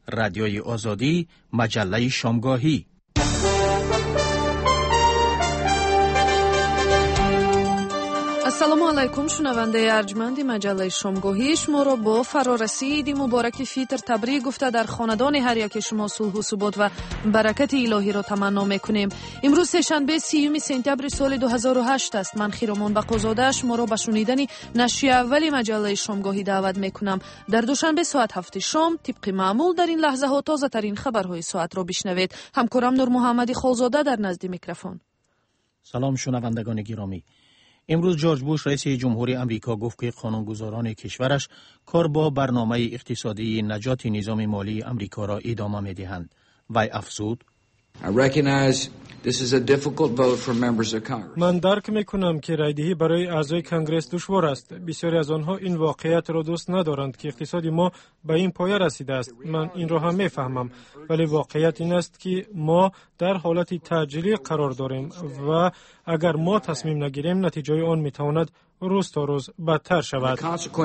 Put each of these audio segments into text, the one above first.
رادیوی آزادی، مجله شامگاهی. السلام علیکم شنونده ارجمند مجله شامگاهی، شما را با فرارسی عید مبارک فیتر تبریک گفته در خاندان هر یک شما صلح و ثبات و برکت الهی را تمنا میکنیم. امروز سه‌شنبه 30 سپتامبر سال 2008 است. من خیرمان بقازاده شما را به شنیدن نشریه اول مجله شامگاهی دعوت میکنم. در دوشنبه ساعت 7 شام طبق معمول در این لحظه ها تازه ترین خبرهای ساعت را بشنوید. همکارم نور محمدی خالزاده در نزد میکروفون. سلام شنوندگان گرامی. امروز جورج بوش رئیس جمهوری امریکا گفت که قانونگذاران کشورش کار با برنامه اقتصادی نجات نظام مالی امریکا را ادامه می‌دهند. وی افزود: من درک میکنم که رایدهی برای اعضای کنگره دشوار است. بسیاری از آنها این واقعیت را دوست ندارند که اقتصاد ما به این پایه رسیده است. من این را هم میفهمم، ولی واقعیت این است که ما در حالت تعجیلی قرار داریم و اگر ما تصمیم نگیریم نتیجه آن میتواند روز تا روز بدتر شود.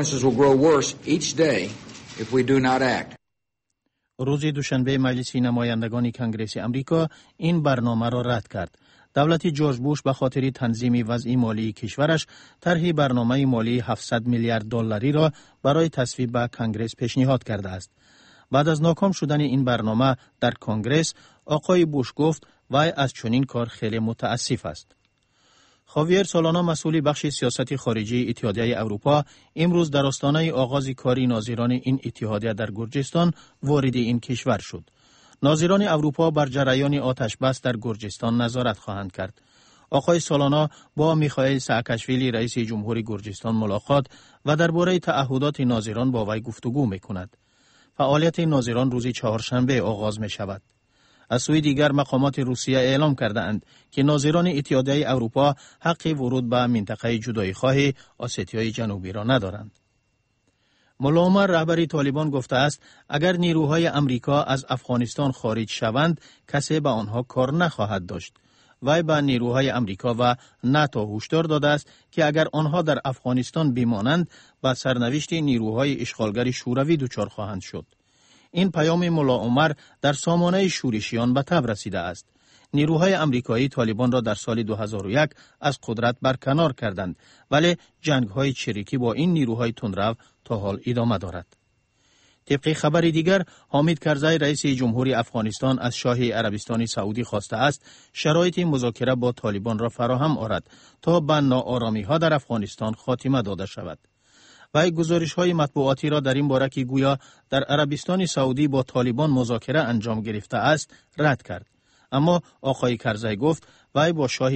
روز دوشنبه مجلس نمایندگان کنگره امریکا این برنامه را رد کرد. دولت جورج بوش به خاطر تنظیم وضع مالی کشورش طرح برنامه مالی 700 میلیارد دلاری را برای تصویب به کنگره پیشنهاد کرده است. بعد از ناکام شدن این برنامه در کنگره، آقای بوش گفت وی از چنین کار خیلی متاسف است. خاویر سولانا مسئول بخش سیاست خارجی اتحادیه اروپا امروز در آستانه آغاز کاری ناظران این اتحادیه در گرجستان وارد این کشور شد. ناظران اروپا بر جریان آتش بس در گرجستان نظارت خواهند کرد. آقای سولانا با میخائیل سااکاشویلی رئیس جمهوری گرجستان ملاقات و درباره تعهدات ناظران با وی گفتگو میکند. فعالیت ناظران روز چهارشنبه آغاز می شود. از سوی دیگر مقامات روسیه اعلام کرده اند که ناظران اتحادیه اروپا حق ورود به منطقه جدایی‌خواه آسیای جنوبی را ندارند. ملا عمر رهبر طالبان گفته است اگر نیروهای امریکا از افغانستان خارج شوند کسی به آنها کار نخواهد داشت. وی به نیروهای امریکا و ناتو هشدار داده است که اگر آنها در افغانستان بمانند به سرنوشت نیروهای اشغالگر شوروی دچار خواهند شد. این پیام ملا عمر در سامانه شورشیان به تب رسیده است. نیروهای امریکایی طالبان را در سال 2001 از قدرت برکنار کردند، ولی جنگ‌های چریکی با این نیروهای تندرو تا حال ادامه دارد. طبق خبر دیگر، حامد کرزی رئیس جمهوری افغانستان از شاه عربستان سعودی خواسته است شرایط مذاکره با طالبان را فراهم آورد تا به ناآرامی‌ها در افغانستان خاتمه داده شود. و گزارش‌های مطبوعاتی را در این باره که گویا در عربستان سعودی با طالبان مذاکره انجام گرفته است رد کرد. اما آقای کرزی گفت وی به شاه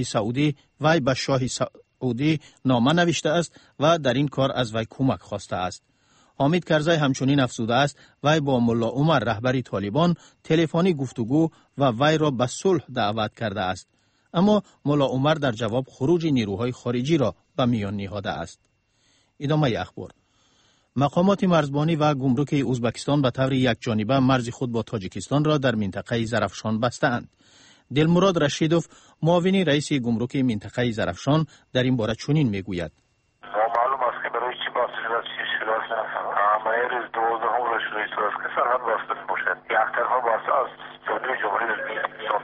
سعودی نامه نوشته است و در این کار از وی کمک خواسته است. حامد کرزی همچنین افزوده است وی با ملا عمر رهبر طالبان تلفنی گفتگو و وی را به صلح دعوت کرده است. اما ملا عمر در جواب خروج نیروهای خارجی را به میان نهاده است. ادامه اخبار. مقامات مرزبانی و گمرک ازبکستان به طور یکجانبه مرز خود با تاجیکستان را در منطقه زرافشان بستند. دلمراد رشیدوف معاون رئیس گمرک منطقه زرافشان در این باره چنین میگوید: معلوم است که برای چی بسته شده است. عملیات 12 را شروع شده است که سرحد بسته باشد. یخترها بسته از جانب جمهوری ازبکستان.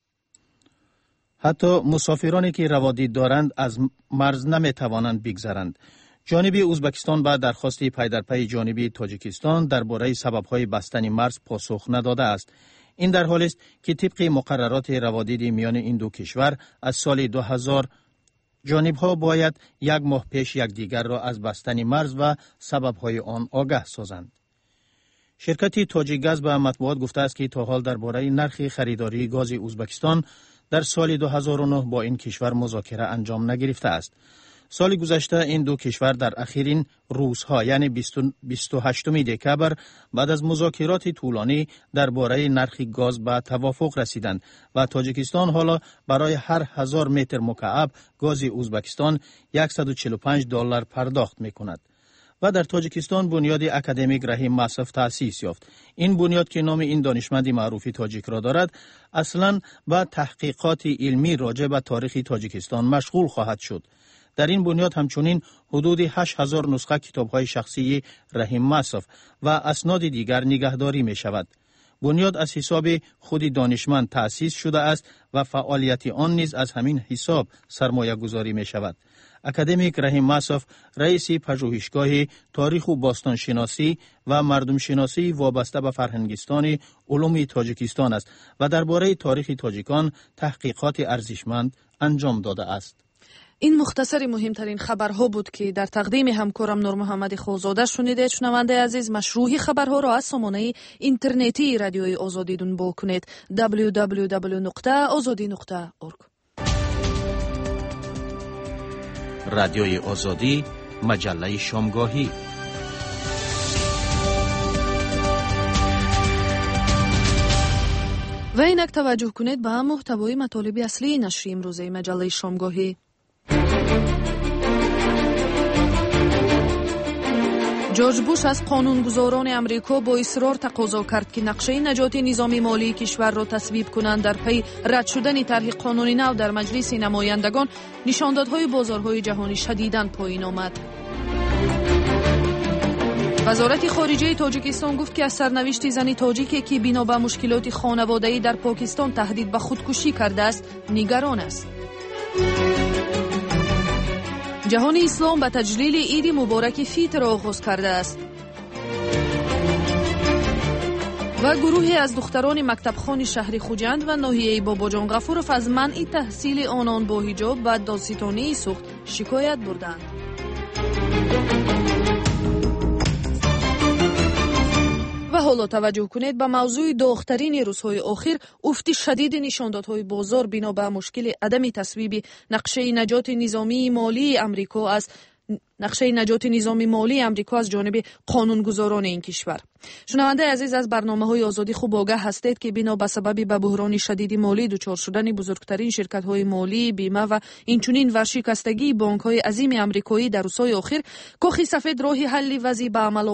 حتی مسافرانی که روادید دارند از مرز نمیتوانند بگذرند. جانب ازبکستان به درخواست پی در پی جانب تاجیکستان درباره سبب‌های بستن مرز پاسخ نداده است. این در حالی است که طبق مقررات روادید میان این دو کشور از سال 2000 جانب‌ها باید یک ماه پیش یکدیگر را از بستن مرز و سبب‌های آن آگاه سازند. شرکت تاجیکگاز به مطبوعات گفته است که تا حال درباره نرخ خریداری گاز ازبکستان در سال 2009 با این کشور مذاکره انجام نگرفته است. سال گذشته این دو کشور در اخرین روزها یعنی 28 دکبر بعد از مذاکرات طولانی درباره نرخ گاز به توافق رسیدند و تاجیکستان حالا برای هر 1000 متر مکعب گاز ازبکستان $145 پرداخت می‌کند. و در تاجیکستان بنیاد اکادمیک رحیم مصرف تأسیس یافت. این بنیاد که نام این دانشمند معروفی تاجیک را دارد اصلاً با تحقیقات علمی راجع به تاریخ تاجیکستان مشغول خواهد شد. در این بنیاد همچنین حدود 8000 نسخه کتاب‌های شخصی رحیم مصرف و اسناد دیگر نگهداری می شود. بنیاد از حساب خود دانشمند تأسیس شده است و فعالیت آن نیز از همین حساب سرمایه گذاری می شود. اکادمیک رحیم ماسوف رئیس پژوهشگاه تاریخ و باستانشناسی و مردم شناسی وابسته به فرهنگستان علوم تاجیکستان است و درباره تاریخ تاجیکان تحقیقات ارزشمند انجام داده است. این مختصری مهمترین خبرها بود که در تقدیم همکارم نور محمد خوزاده شنیدید. شنونده عزیز، مشروع خبرها را از سامانه اینترنتی رادیوی آزادی دنبال کنید. www.azadi.org. رادیوی آزادی، مجله شامگاهی. و اینک توجه کنید به محتوای مطالب اصلی نشر امروزه مجله شامگاهی. جورج بوش از قانونگذاران امریکا با اصرار تقاضا کرد که نقشه نجات نظام مالی کشور را تصویب کنند. در پی رد شدن طرح قانونی نو در مجلس نمایندگان، نشاندادهای بازارهای جهانی شدیداً پایین آمد. وزارت خارجه تاجیکستان گفت که از سرنوشت زن تاجیکی که بنا به مشکلات خانوادگی در پاکستان تهدید به خودکشی کرده است نگران است. جهان اسلام به تجلیل عید مبارک فیتر آغاز کرده است. و گروهی از دختران مکتبخوان شهر خوجند و ناحیه باباجان غفورов از منع تحصیل آنان با حجاب و دادستانی سوخت شکایت بردند. و حالا توجه کنید به موضوع داغ‌ترین روزهای اخیر، افت شدید نشاندادهای بازار بنا به مشکل عدم تصویب نقشه نجات نظامی مالی امریکا از جانب قانونگذاران این کشور. شنونده عزیز، از برنامه‌های آزادی خوب آگاه هستید که بنا به سبب به بحران شدید مالی دچار شدن بزرگترین شرکت‌های مالی، بیمه و اینچنین ورشکستگی بانک‌های عظیم آمریکایی در روزهای اخیر، کاخ سفید راه حل وضع به عمل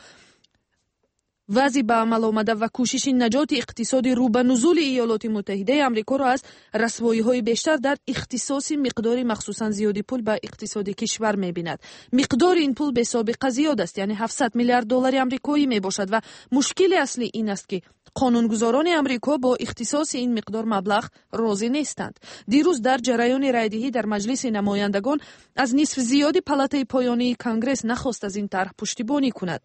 آمده و کوشش نجات اقتصاد رو به نزول ایالات متحده آمریکا را از رسوایی‌های بیشتر در اختصاص مقدار مخصوصاً زیادی پول به اقتصاد کشور می‌بیند. مقدار این پول به سابقه زیاد است، یعنی 700 میلیارد دلار آمریکایی میباشد و مشکل اصلی این است که قانونگذاران آمریکا با اختصاص این مقدار مبلغ راضی نیستند. دیروز در جریان رایدهی در مجلس نمایندگان از نصف زیاد پالاتای پایانی کانگرس نخواست از این طرح پشتیبانی کند.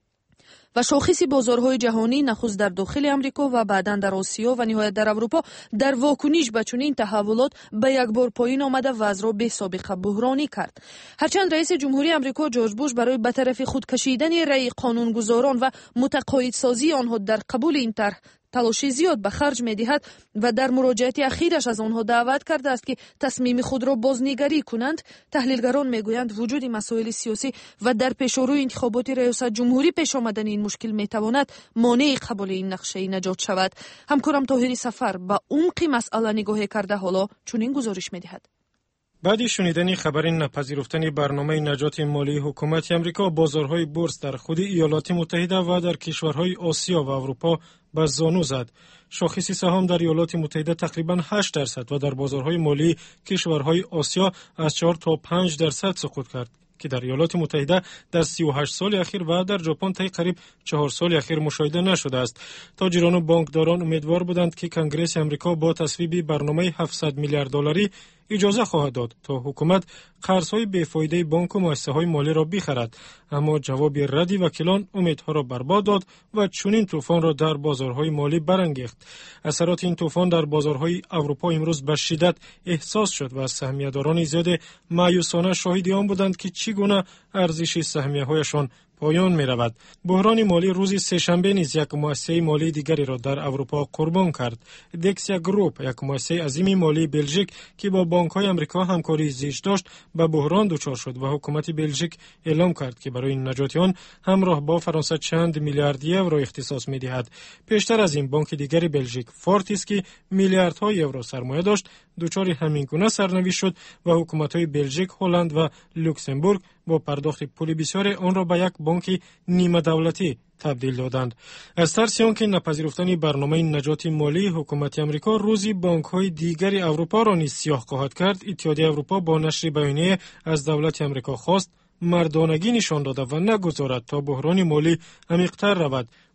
و شاخص بازارهای جهانی نخست در داخل امریکا و بعداً در آسیا و نهایت در اروپا در واکنش به چنین تحولات به یک بار پایین آمده و وضع را به سابقه بحرانی کرد. هرچند رئیس جمهوری امریکا جورج بوش برای به طرف خود کشیدن رأی قانونگذاران و متقاعدسازی آنها در قبول این طرح تلاش زیاد به خرج می‌دهد و در مراجعت اخیرش از آنها دعوت کرده است که تصمیم خود را بازنگری کنند، تحلیلگران میگویند وجود مسائل سیاسی و در پیش‌رو انتخابات ریاست جمهوری پیش آمدن این مشکل میتواند مانع قبول این نقشه نجات شود. همکارم طاهری سفر با عمق مسئله نگاه کرده حالا چنین گزارش می‌دهد. بعد شنیدن خبر نپذیرفتن برنامه نجات مالی حکومت آمریکا، بازارهای بورس در خود ایالات متحده و در کشورهای آسیا و اروپا به زانو زد. شاخص سهام در ایالات متحده تقریباً 8% و در بازارهای مالی کشورهای آسیا از 4 تا 5% سقوط کرد که در ایالات متحده در 38 سال اخیر و در ژاپن طی قریب 4 سال اخیر مشاهده نشده است. تاجران و بانکداران امیدوار بودند که کنگره آمریکا با تصویب برنامه 700 میلیارد دلاری اجازه خواهد داد تا حکومت قرض‌های بی‌فایده بانک و مؤسسه‌های مالی را بخرد، اما جواب ردی وکیلان امیدها را برباد داد و چنین طوفان را در بازارهای مالی برانگیخت. اثرات این طوفان در بازارهای اروپا امروز به شدت احساس شد و سهمیه‌داران زیاد مایوسانه شاهد آن بودند که چگونه ارزش سهمیه‌هایشان پایان می رود. بحران مالی روز سه‌شنبه نیز یک مؤسسه مالی دیگری را در اروپا قربان کرد. دکسیا گروپ، یک مؤسسه عظیم مالی بلژیک که با بانک‌های آمریکا همکاری زیج داشت، به بحران دچار شد و حکومت بلژیک اعلام کرد که برای نجات آن همراه با فرانسه چند میلیارد یورو اختصاص می‌دهد. پیشتر از این بانک دیگر بلژیک، فورتیس، که میلیاردها یورو سرمایه داشت، دچار همین گونه سرنوشت شد و حکومت‌های بلژیک، هلند و لوکزامبورگ با پرداخت پول بسیار آن را به یک بانک نیمه دولتی تبدیل دادند. از ترس آنکه نپذیرفتن برنامه نجات مالی حکومت آمریکا روزی بانک‌های دیگر اروپا را نیز سیاه خواهد کرد، اتحادیه اروپا با نشر بیانیه از دولت آمریکا خواست مردانگی نشان داده و نگذارد تا بحران مالی عمیق‌تر رود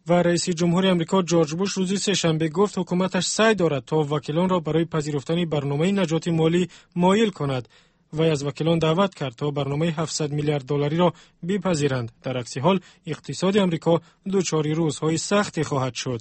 و رئیس جمهوری آمریکا جورج بوش روز سه‌شنبه گفت حکومتش سعی دارد تا وکیلان را برای پذیرفتن برنامه نجات مالی مایل کند و از وکیلان دعوت کرد تا برنامه 700 میلیارد دلاری را بپذیرند. در عکس حال اقتصاد آمریکا دچار روزهای سختی خواهد شد.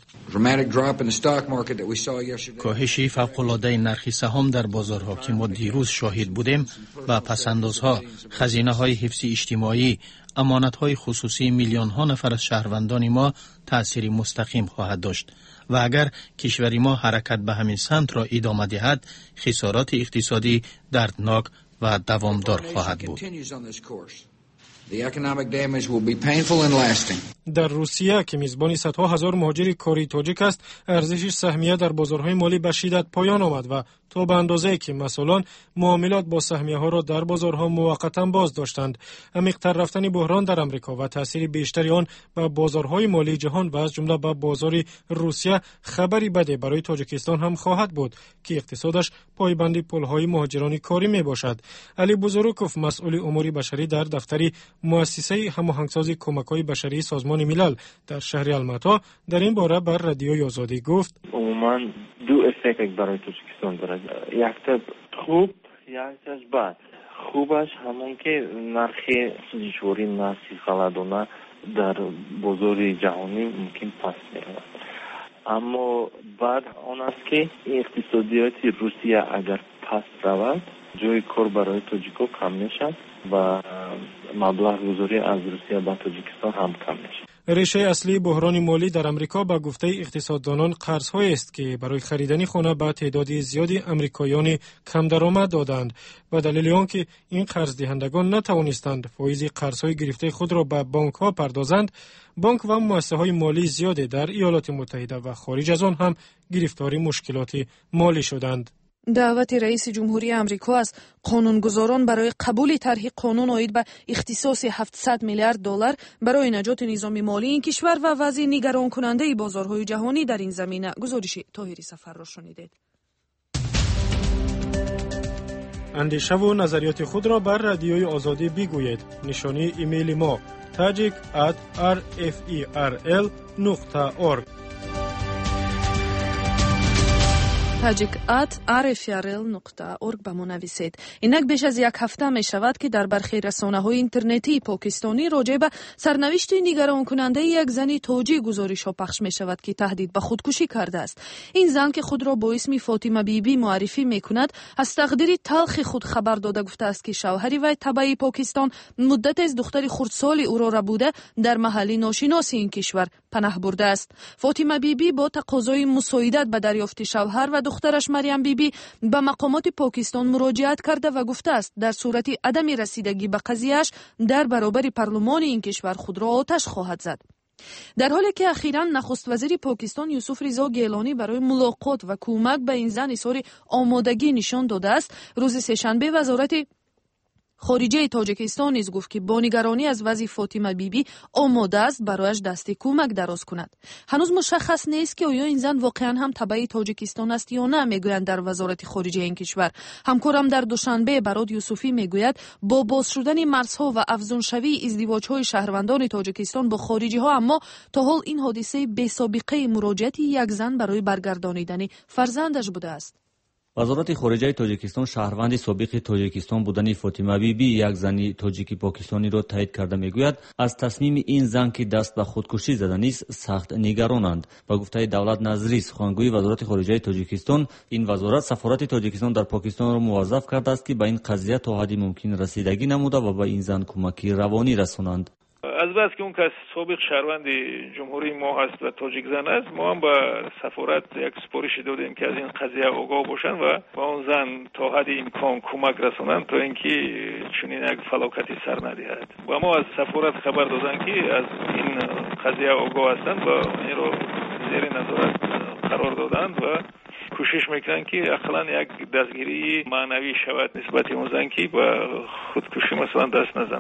کاهش فوق‌العاده نرخ سهام در بازارها که ما دیروز شاهد بودیم و پس‌اندازها، خزینه‌های حفظ اجتماعی، امانت‌های خصوصی میلیون‌ها نفر از شهروندان ما تأثیر مستقیم خواهد داشت و اگر کشور ما حرکت به همین سمت را ادامه دهد، خسارات اقتصادی دردناک و دوامدار خواهد بود. در روسیه که میزبان صدها هزار مهاجر کاری تاجیک است، ارزش سهمیه در بازارهای مالی به شدت پایان آمد و تا به اندازه‌ای که مثلا معاملات با سهمیه ها را در بازارها موقتا باز داشتند. عمیق‌تر رفتن بحران در آمریکا و تاثیر بیشتری آن به بازارهای مالی جهان و از جمله به بازار روسیه خبری بده برای تاجیکستان هم خواهد بود که اقتصادش پایبند پل‌های مهاجران کاری میباشد. علی بزرگوف، مسئول امور بشری در دفتر مؤسسه هماهنگسازی کمک‌های بشری سازمان ملل در شهر الماتا، در این باره بر رادیوی آزادی گفت: عموماً دو افکت برای تاجیکستان دارد. یک تا خوب، یک تا بد. خوبش همون که نرخ جوری نرخ غلادانه در بازار جهانی ممکن پس می‌رود. اما بعد آن است که اقتصادیات روسیه اگر پس رود، جای کار برای تاجیک‌ها کم میشد و مبلغ گذاری از روسیه به تاجیکستان هم کم میشد. ریشه اصلی بحران مالی در آمریکا به گفته اقتصاددانان قرض‌هایی است که برای خریدن خانه به تعداد زیادی آمریکایان کم درآمد دادند. به دلیل آنکه این قرض دهندگان نتوانستند فایز قرض‌های گرفته خود را به بانک‌ها پردازند، بانک و مؤسسه‌های مالی زیادی در ایالات متحده و خارج از آن هم گرفتار مشکلات مالی شدند. دعوت رئیس جمهوری آمریکا از قانونگذاران برای قبول طرح قانون عاید به اختصاص 700 میلیارد دلار برای نجات نظام مالی این کشور و وضع نگران کننده بازارهای جهانی در این زمینه. گزارش طاهری سفر را شنیدید. اندیشه و نظریات خود را بر رادیوی آزادی بگویید. نشانی ایمیل ما tajik@rferl.org tajik@rferl.org به ما نویسید. اینک بیش از یک هفته می شود که در برخی رسانه‌های اینترنتی پاکستانی راجع به سرنوشت نگران کننده یک زن تاجیک گزارش‌ها پخش می شود که تهدید به خودکشی کرده است. این زن که خود را با اسم فاطمه بیبی معرفی می کند، از تقدیر تلخ خود خبر داده گفته است که شوهر وی تبعی پاکستان مدت از دختر خردسال او را بوده در محل ناشناس این کشور پناه برده است. فاطمه بیبی با تقاضای مساعدت به دریافت شوهر و دخترش مریم بیبی به مقامات پاکستان مراجعت کرده و گفته است در صورت عدم رسیدگی به قضیه‌اش در برابر پارلمان این کشور خود را آتش خواهد زد. در حالی که اخیراً نخست وزیر پاکستان یوسف رضا گیلانی برای ملاقات و کمک به این زن اظهار آمادگی نشان داده است، روز سه‌شنبه وزارت خارجه تاجیکستان نیز گفت که با نگرانی از وضع فاطمه بیبی آماده است برایش دست کمک دراز کند. هنوز مشخص نیست که آیا این زن واقعا هم تبع تاجیکستان است یا نه، میگویند در وزارت خارجه این کشور. همکارم در دوشنبه براد یوسفی میگوید با باز شدن مرزها و افزونشوی ازدواج‌های شهروندان تاجیکستان با خارجی ها، اما تا حال این حادثه بی سابقه مراجعت یک زن برای برگردانیدن فرزندش بوده است. وزارت خارجه تاجیکستان شهروند سابق تاجیکستان بودن فاطمه بیبی، یک زن تاجیکی پاکستانی را تایید کرده میگوید از تصمیم این زن که دست به خودکشی زده نیست سخت نگرانند. با گفته دولت نظری سخنگوی وزارت خارجه تاجیکستان، این وزارت سفارت تاجیکستان در پاکستان را موظف کرده است که به این قضیه تا حدی ممکن رسیدگی نموده و به این زن کمکی روانی رسانند. از بس که اون کس سابق شهروند جمهوری ما هست و تاجیک زن است، ما هم به سفارت یک سپارشی دادیم که از این قضیه آگاه باشن و با اون زن تا حد امکان کمک رسانند تا اینکه چنین یک فلاکتی سر ندهد. و ما از سفارت خبر دادن که از این قضیه آگاه هستند و این رو زیر نظارت قرار دادند و کوشش میکنن که اقلا یک دستگیری معنوی شود نسبت اون زن که به خودکشی مثلا دست نزند.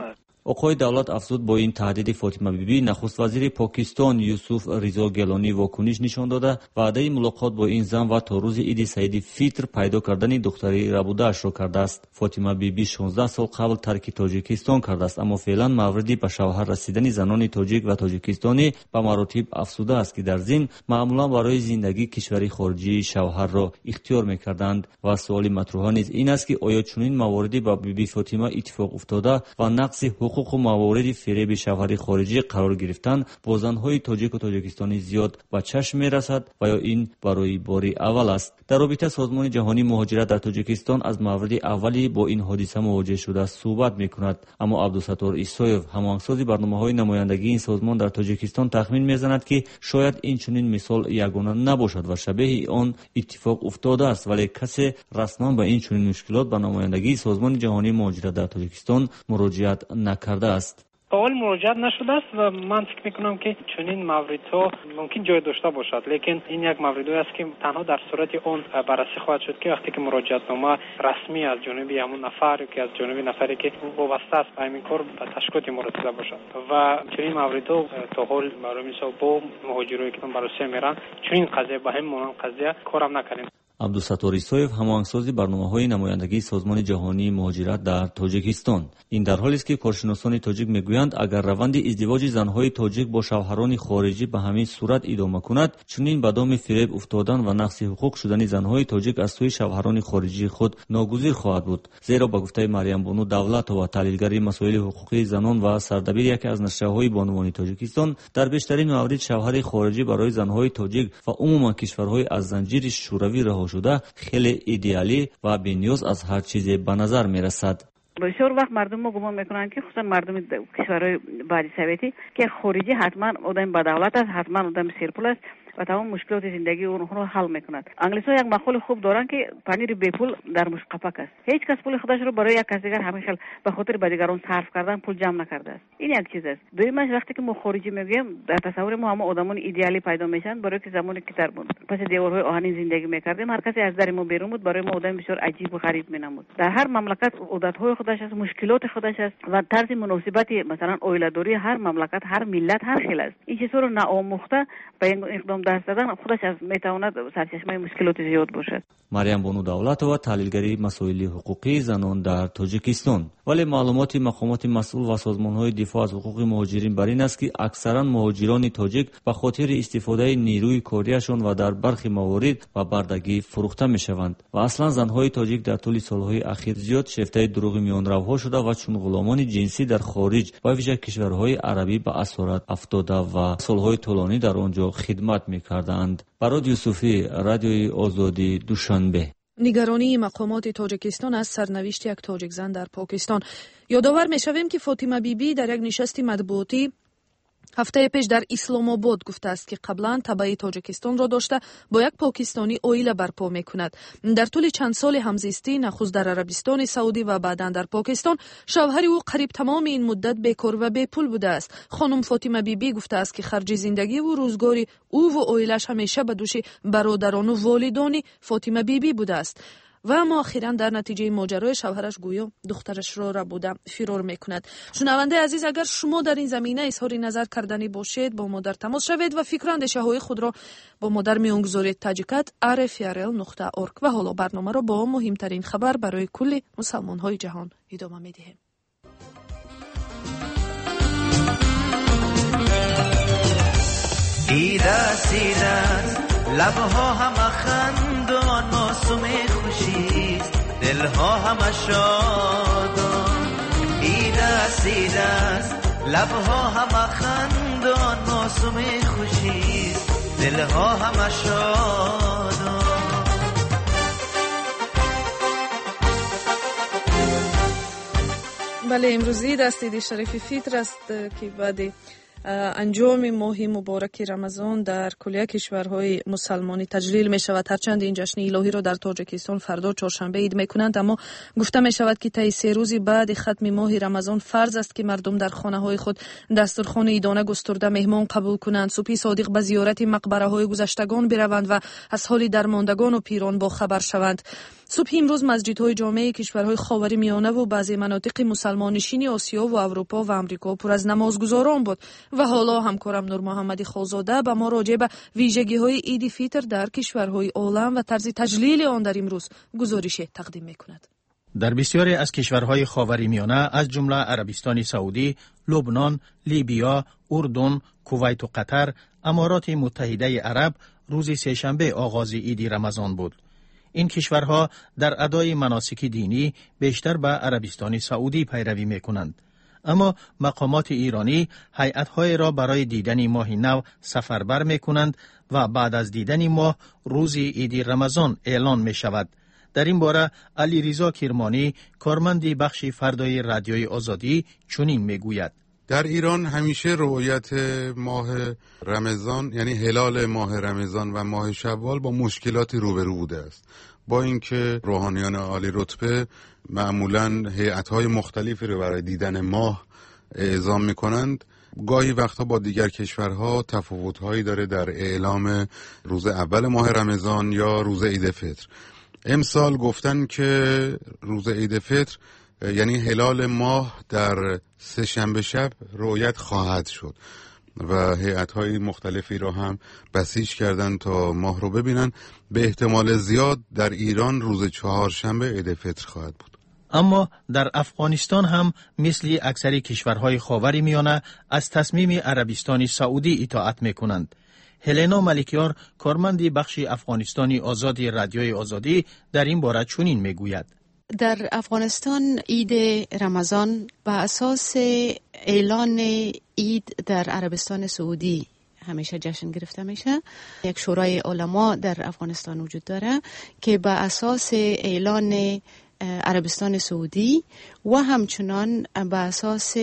оқои давлат афзуд бо ин таҳдиди фотима бибӣ нахуст вазири покистон юсуф ризо гелонӣ вокуниш нишон дода ваъдаи мулоқот бо ин зан ва то рӯзи иди саиди фитр пайдо кардани духтари рабудаашро кардааст. фотима бибӣ 16 сол қабл тарки тоҷикистон кардааст, аммо феълан мавриди ба шавҳар расидани занони тоҷик ва тоҷикистонӣ ба маротиб афзуда аст ки дар зим маъмулан барои зиндагии кишвари хориҷии шавҳарро ихтиёр мекарданд. ва суоли матруҳа низ ин аст ки оё чунин мавориди ба биби фотима иттифоқ уфтода ва нақси ҳуқуқу мавориди фиреби шавҳари хориҷӣ қарор гирифтан бо занҳои тоҷику тоҷикистонӣ зиёд ба чашм мерасад ва ё ин барои бори аввал аст? дар робита созмони ҷаҳонии муҳоҷират дар тоҷикистон аз мавриди аввали бо ин ҳодиса мувоҷеҳ шуда суҳбат мекунад, аммо абдусаттор исоев ҳамоҳангсози барномаҳои намояндагии ин созмон дар тоҷикистон тахмин мезанад ки шояд инчунин мисол ягона набошад ва шабеҳи он иттифоқ уфтодааст, вале касе расман ба инчунин мушкилот ба намояндагии созмони ҷаҳонии муҳоҷират дар тоҷикистон муроҷиат накардааст. اول مراجعت نشده است و من فکر میکنم که چنین موردها ممکن جای داشته باشد، لیکن این یک موردی است که تنها در صورت اون بررسی خواهد شد که وقتی که مراجعتنامه رسمی از جانب همون نفر که از جانب نفری که وابسته است به این کار به تشکیلات مرتضی باشد و چنین موردها تا حال برای مثال با مهاجرایی که برای روسیه میرن چنین قضیه به همین قضیه کارم نکردیم. абдусаттор исоев ҳамоҳангсози барномаҳои намояндагии созмони ҷаҳонии муҳоҷират дар тоҷикистон. ин дар ҳолест ки коршиносони тоҷик мегӯянд агар раванди издивоҷи занҳои тоҷик бо шавҳарони хориҷӣ ба ҳамин сурат идома кунад, чунин ба доми фиреб уфтодан ва нақси ҳуқуқ шудани занҳои тоҷик аз сӯи шавҳарони хориҷии худ ногузир хоҳад буд. зеро ба гуфтаи Марьямбону Давлатова, таҳлилгари масоили ҳуқуқии занон ва сардабири яке аз нашраҳои бонувони Тоҷикистон, дар бештарин маврид шавҳари хориҷӣ барои занҳои тоҷик ва умуман кишварҳои аз занҷири шӯравӣ раҳо шуда хеле идеалӣ ва бениёз аз ҳар чизе ба назар мерасад. بسیار وقت مردم ما گمان میکنن که خصوصا مردم کشورهای بعد سوویتی که خارجی حتما آدم با دولت است، حتما آدم سرپول است و تمام مشکلات زندگی اونها رو حل میکند. انگلیس‌ها یک مقول خوب دارن که پنیر بی پول در مشقفک است. هیچ کس پول خودش رو برای یک کس دیگر همین خیل به خاطر به دیگران صرف کردن پول جمع نکرده است. این یک چیز است. دومیش وقتی که ما خارجی میگیم در تصور ما هم آدمان ایدئالی پیدا میشن، برای که زمانی که در پس دیوارهای آهنین زندگی میکردیم هر کسی از در ما بیرون بود، برای ما آدم بسیار عجیب و غریب مینمود. در هر مملکت عادت‌های خودش است، مشکلات خودش است و طرز مناسبت مثلا اویلادوری هر مملکت، هر ملت هر خیل است. این چیزا رو ناآموخته به این اقدام دست دادن خودش میتواند سرچشمه مشکلات زیاد باشد. Марьямбону Давлатова, таҳлилгари масоили ҳуқуқии занон дар Тоҷикистон. вале маълумоти мақомоти масъул ва созмонҳои дифоъ аз ҳуқуқи муҳоҷирин бар ин аст ки аксаран муҳоҷирони тоҷик ба хотири истифодаи нерӯи корияшон ва дар бархи маворид ба бардагӣ фурӯхта мешаванд ва аслан занҳои тоҷик дар тӯли солҳои ахир зиёд шефтаи дурӯғи миёнравҳо шуда ва чун ғуломони ҷинсӣ дар хориҷ ва виже кишварҳои арабӣ ба асорат афтода ва солҳои тӯлонӣ дар он ҷо хидмат мекардаанд. барод Юсуфӣ, радиои Озодӣ, Душанбе. нигаронии мақомоти тоҷикистон аз сарнавишти як тоҷикзан дар покистон. ёдовар мешавем ки Фотима бибӣ дар як нишасти матбуотӣ ҳафтаи пеш дар Исломобод гуфтааст ки қаблан табаи Тоҷикистонро дошта бо як покистонӣ оила барпо мекунад. дар тӯли чанд соли ҳамзистӣ нахуст дар Арабистони Саудӣ ва баъдан дар Покистон шавҳари ӯ қариб тамоми ин муддат бекор ва бепул будааст. хонум Фотима бибӣ гуфтааст ки харҷи зиндагиву рӯзгори ӯву оилаш ҳамеша ба дӯши бародарону волидони Фотима бибӣ будааст. و اما اخیراً در نتیجه ماجرای شوهرش گویا دخترش را بوده فرار میکند. شنونده عزیز، اگر شما در این زمینه اظهار نظر کردنی باشید با ما در تماس شوید و فکر و اندیشه های خود را با ما در میان گذارید. tajik@rfrl.org. و حالا برنامه را با مهمترین خبر برای کل مسلمان های جهان ادامه میدهیم. لبها همه خندان معصوم خوشیست، دلها همه شادان. ایده است لبها همه خندان معصوم خوشیست، دلها همه شادان. بله، امروزی دست عید شریف فیتر است که بعد انجام ماه مبارک رمضان در کلیه کشورهای مسلمانی تجلیل می شود. هرچند این جشن الهی را در تاجیکستان فردا چهارشنبه عید می کنند، اما گفته می شود که طی 3 روز بعد ختم ماه رمضان فرض است که مردم در خانه های خود دسترخوان عیدانه گسترده مهمان قبول کنند، صبح صادق به زیارت مقبره های گذشتگان بروند و از حال درماندگان و پیران با خبر شوند. صبح امروز مسجدهای جامع کشورهای خاورمیانه و بعضی مناطق مسلمانشین آسیا و اروپا و آمریکا پر از نمازگزاران بود و حالا همکارم نور محمدی خالزاده به ما راجع به ویژگی‌های عید فیتر در کشورهای عالم و طرز تجلیل آن در امروز گزارش تقدیم می‌کند. در بسیاری از کشورهای خاورمیانه از جمله عربستان سعودی، لبنان، لیبیا، اردن، کویت و قطر، امارات متحده عرب روز سه‌شنبه آغاز عید رمضان بود. این کشورها در ادای مناسک دینی بیشتر به عربستان سعودی پیروی می‌کنند. اما مقامات ایرانی هیئت‌های را برای دیدن ماه نو سفربر می‌کنند و بعد از دیدن ماه روز عید رمضان اعلان می‌شود. در این باره علیرضا کرمانی کارمند بخش فردای رادیوی آزادی چنین میگوید: در ایران همیشه رؤیت ماه رمضان یعنی هلال ماه رمضان و ماه شوال با مشکلاتی روبرو بوده است. با اینکه روحانیان عالی رتبه معمولاً هیئت‌های مختلفی رو برای دیدن ماه اعزام می‌کنند، گاهی وقتا با دیگر کشورها تفاوت‌هایی داره در اعلام روز اول ماه رمضان یا روز عید فطر. امسال گفتن که روز عید فطر یعنی هلال ماه در سه‌شنبه شب رؤیت خواهد شد و هیئت‌های مختلفی را هم بسیج کردن تا ماه رو ببینن. به احتمال زیاد در ایران روز چهارشنبه عید فطر خواهد بود. اما در افغانستان هم مثل اکثر کشورهای خاورمیانه از تصمیم عربستان سعودی اطاعت می‌کنند. هلنا ملکیار کارمند بخش افغانستانی آزاد رادیوی آزادی در این باره چنین میگوید: در افغانستان عید رمضان به اساس اعلان عید در عربستان سعودی همیشه جشن گرفته میشه. یک شورای علما در افغانستان وجود داره که به اساس اعلان عربستان سعودی و همچنان به اساس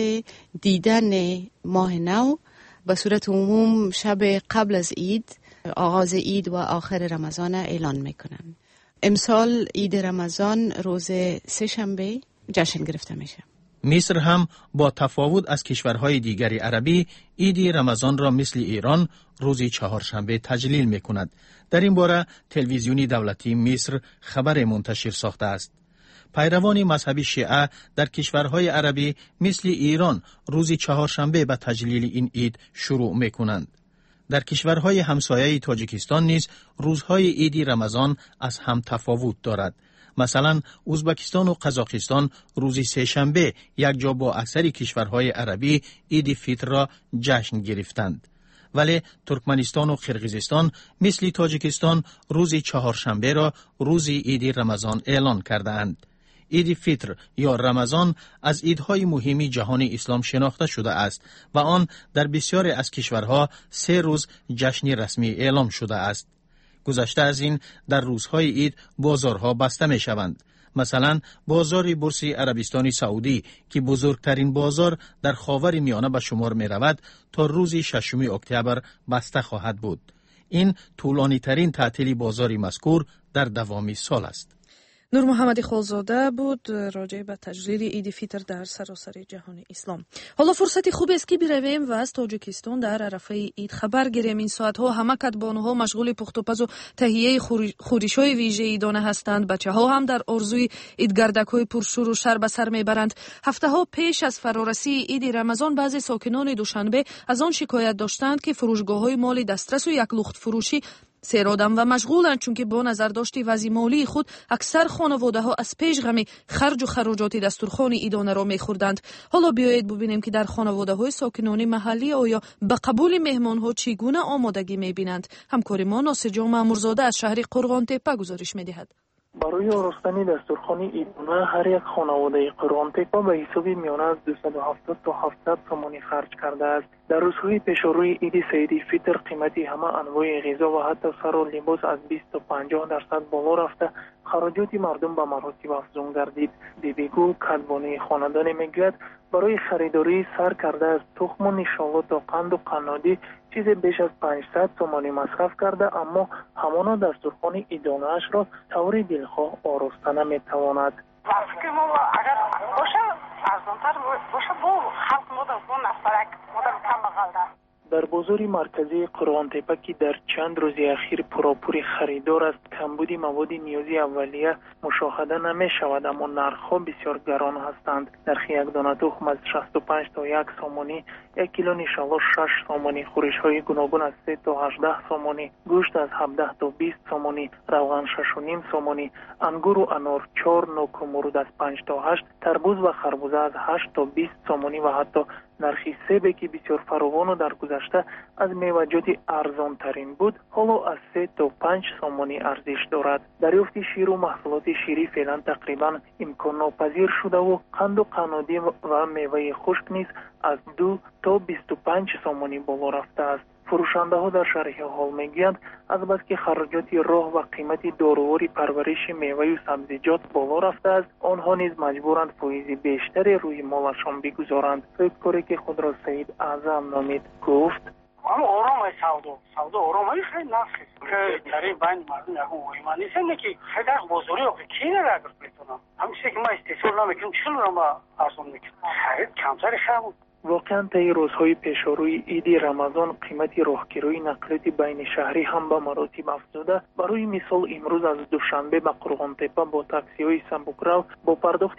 دیدن ماه نو به صورت عموم شب قبل از عید آغاز عید و آخر رمضان اعلان میکنن. امسال عید رمضان روز سه‌شنبه جشن گرفته میشه. مصر هم با تفاوت از کشورهای دیگری عربی عید رمضان را مثل ایران روز چهارشنبه تجلیل میکند. در این باره تلویزیونی دولتی مصر خبر منتشر ساخته است. پیروان مذهب شیعه در کشورهای عربی مثل ایران روز چهارشنبه به تجلیل این عید شروع میکنند. در کشورهای همسایه تاجیکستان نیز روزهای عید رمضان از هم تفاوت دارد. مثلا ازبکستان و قزاقستان روز سه‌شنبه یک جا با اکثر کشورهای عربی عید فطر را جشن گرفتند. ولی ترکمنستان و قرقیزستان مثل تاجیکستان روز چهارشنبه را روز عید رمضان اعلان کرده اند. عید فطر یا رمضان از عیدهای مهمی جهان اسلام شناخته شده است و آن در بسیاری از کشورها 3 روز جشن رسمی اعلام شده است. گذشته از این در روزهای عید بازارها بسته می شوند. مثلا بازار بورس عربستان سعودی که بزرگترین بازار در خاورمیانه به شمار می رود تا روز 6 اکتبر بسته خواهد بود. این طولانی ترین تعطیل بازار مذکور در دوام سال است. نور محمدی خالزاده بود راجع به تجلیل عید فطر در سراسر جهان اسلام. حالا فرصتی خوب است که برویم و از تاجیکستان در عرفه عید خبر گیریم. این ساعتها همه کدبانوها مشغول پخت و پز و تهیه خورش‌های ویژه عیدانه هستند. بچه‌ها هم در آرزوی عیدگردک‌های پرشور و شر به سر میبرند. هفته‌ها پیش از فرارسی عید رمضان بعضی ساکنان دوشنبه از آن شکایت داشتند که فروشگاه‌های مال دسترس و یک لخت فروشی سیرادم و مشغولند، چون که با نظر داشتی وضع مالی خود اکثر خانواده ها از پیش غم خرج و خراجات دستورخوان عیدانه را می‌خوردند. حالا بیایید ببینیم که در خانواده های ساکنان محلی آیا به قبول مهمان ها چگونه آمادگی می‌بینند. همکار ما ناصر جان مامورزاده از شهر قرغان تپه گزارش می‌دهد. برای آراستن دستورخوان عیدانه هر یک خانواده قرغان تپه به حساب میانه از 270 تا 700 تومان خرج کرده است. در روزهای پیشروی عید سعید فطر قیمتی همه انواع غذا و حتی سر و لباس از 20 تا 50% بالا رفته، خراجات مردم به مراتب افزون گردید. بیبیگو کدبانه خاندان میگوید برای خریداری سر کرده از تخم و نشالات تا قند و قنادی چیز بیش از 500 تومان مصرف کرده، اما همانا دستورخوان عیدانه اش را طور دلخواه آراسته نمیتواند. فکر ما اگر باشه ارزانتر باشه با خلق مادر نفرک مادر کم بغلده در بازار مرکزی قرغان‌تپه که در چند روز اخیر پراپوری خریدار است، کمبود مواد نیازی اولیه مشاهده نمی شود، اما نرخ‌ها بسیار گران هستند. نرخ یک دانه تخم از 65 تا 1 سومانی، 1 کیلو نشالا 6 سومانی، خورش‌های گوناگون از 3 تا 18 سومانی، گوشت از 17 تا 20 سومانی، روغن 6.5 سومانی، انگور و انار 4 نوک و مرود از 5 تا 8، تربوز و خربوزه از 8 تا 20 سومانی و حتی نرخی سیب که بسیار فراوان و در گذشته از میوه‌جات ارزان ترین بود، حالا از 3 تا 5 سومانی ارزش دارد. دریافت شیر و محصولات شیری فعلا تقریبا امکان ناپذیر شده و قند و قنادی و میوه خشک نیز از 2 تا 25 سومانی بالا رفته است. فروشنده ها در شرح حال میگویند از بس که خرجات راه و قیمت داروهای پرورش میوه و سبزیجات بالا رفته است، آنها نیز مجبورند فایز بیشتری روی مالشان بگذارند. فکری که خود را سید اعظم نامید گفت: اما آرام سودا آرام خیلی نفس که در این بین مردم یکم ویمانی نیستند که خیلی از بازاری ها که کی نره اگر بتونم همیشه که ما استیصال نمیکنم چلو را ما ارزان میکنم خیلی کمتر خیلی. واقعا طی روزهای پیشروی عید رمضان قیمت راهگیری نقلیات بین شهری هم به مراتب افزوده. برای مثال امروز از دوشنبه به قرغان‌تپه با تاکسی‌های سبک‌رو با پرداخت